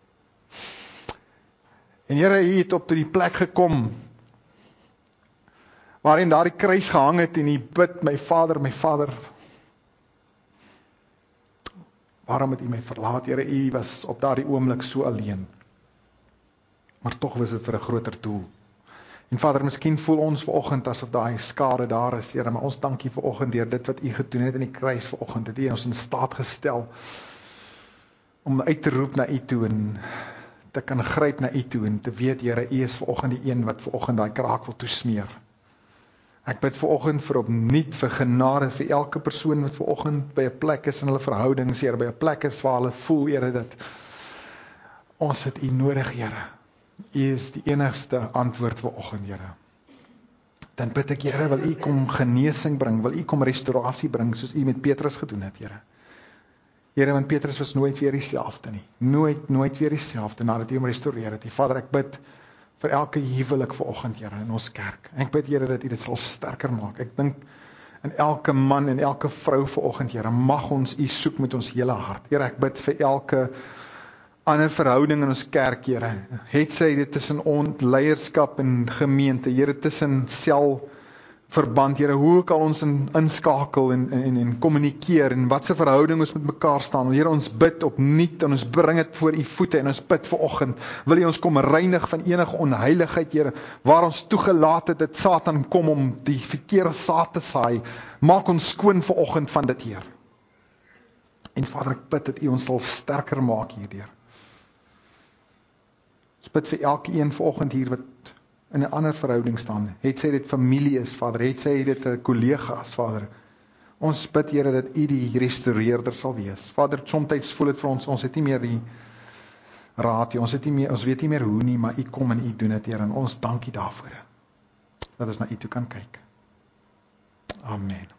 En Here, U het op tot die plek gekom waarin daar die kruis gehang het en U bid, my Vader, my Vader, waarom het U my verlaat, Here? U was op daardie oomblik so alleen. Maar tog was dit vir 'n groter doel. En Vader, miskien voel ons vanoggend asof daai skade daar is, Here, maar ons dankie vanoggend deur dit wat U gedoen het in die kruis vanoggend, het U ons in staat gestel om uit te roep na U toe en te kan gryp na U toe en te weet, Here, U is vanoggend die een wat vanoggend daai kraak wil toesmeer. Ek bid vanoggend vir opnuut vir genade vir elke persoon wat vanoggend by 'n plek is in hulle verhoudings, Here, by 'n plek is waar hulle voel, Here, dat ons het U nodig, Here. U is die enigste antwoord vanoggend, Here. Dan bid ek, Here, wil U kom genesing bring, wil U kom restaurasie bring, soos U met Petrus gedoen het, Here. Here, want Petrus was nooit weer dieselfde nie. Nooit, nooit weer dieselfde nadat U hom restoreer het. Vader, ek bid vir elke huwelik vanoggend, Here, in ons kerk. Ek bid, Here, dat U dit sal sterker maak. Ek dink in elke man en elke vrou vanoggend, Here, mag ons U soek met ons hele hart. Here, ek bid vir elke ander verhouding in ons kerk, Here. Het sy dit tussen ons leierskap en gemeente, Here, tussen sel verband, Here, hoe kan ons in, inskakel en en en kommunikeer en wat se verhouding ons met mekaar staan. Here, ons bid opnuut en ons bring dit voor U voete en ons bid vanoggend, wil U ons kom reinig van enige onheiligheid, Here, waar ons toegelaat het dat Satan kom om die verkeerde saad te saai. Maak ons skoon vanoggend van dit, Heer. En Vader, ek bid dat U ons sal sterker maak hierdeur. Ons bid vir elke een vanoggend hier wat in 'n ander verhouding staan. Het sy dit familie is, Vader, het sy dit 'n kollega is, Vader. Ons bid, Here, dat U die restoreerder sal wees. Vader, soms voel dit vir ons, ons het nie meer die raad nie, ons het nie meer, ons weet nie meer hoe nie, maar U kom en U doen dit, Here, en ons dankie daarvoor. Dat ons na U toe kan kyk. Amen.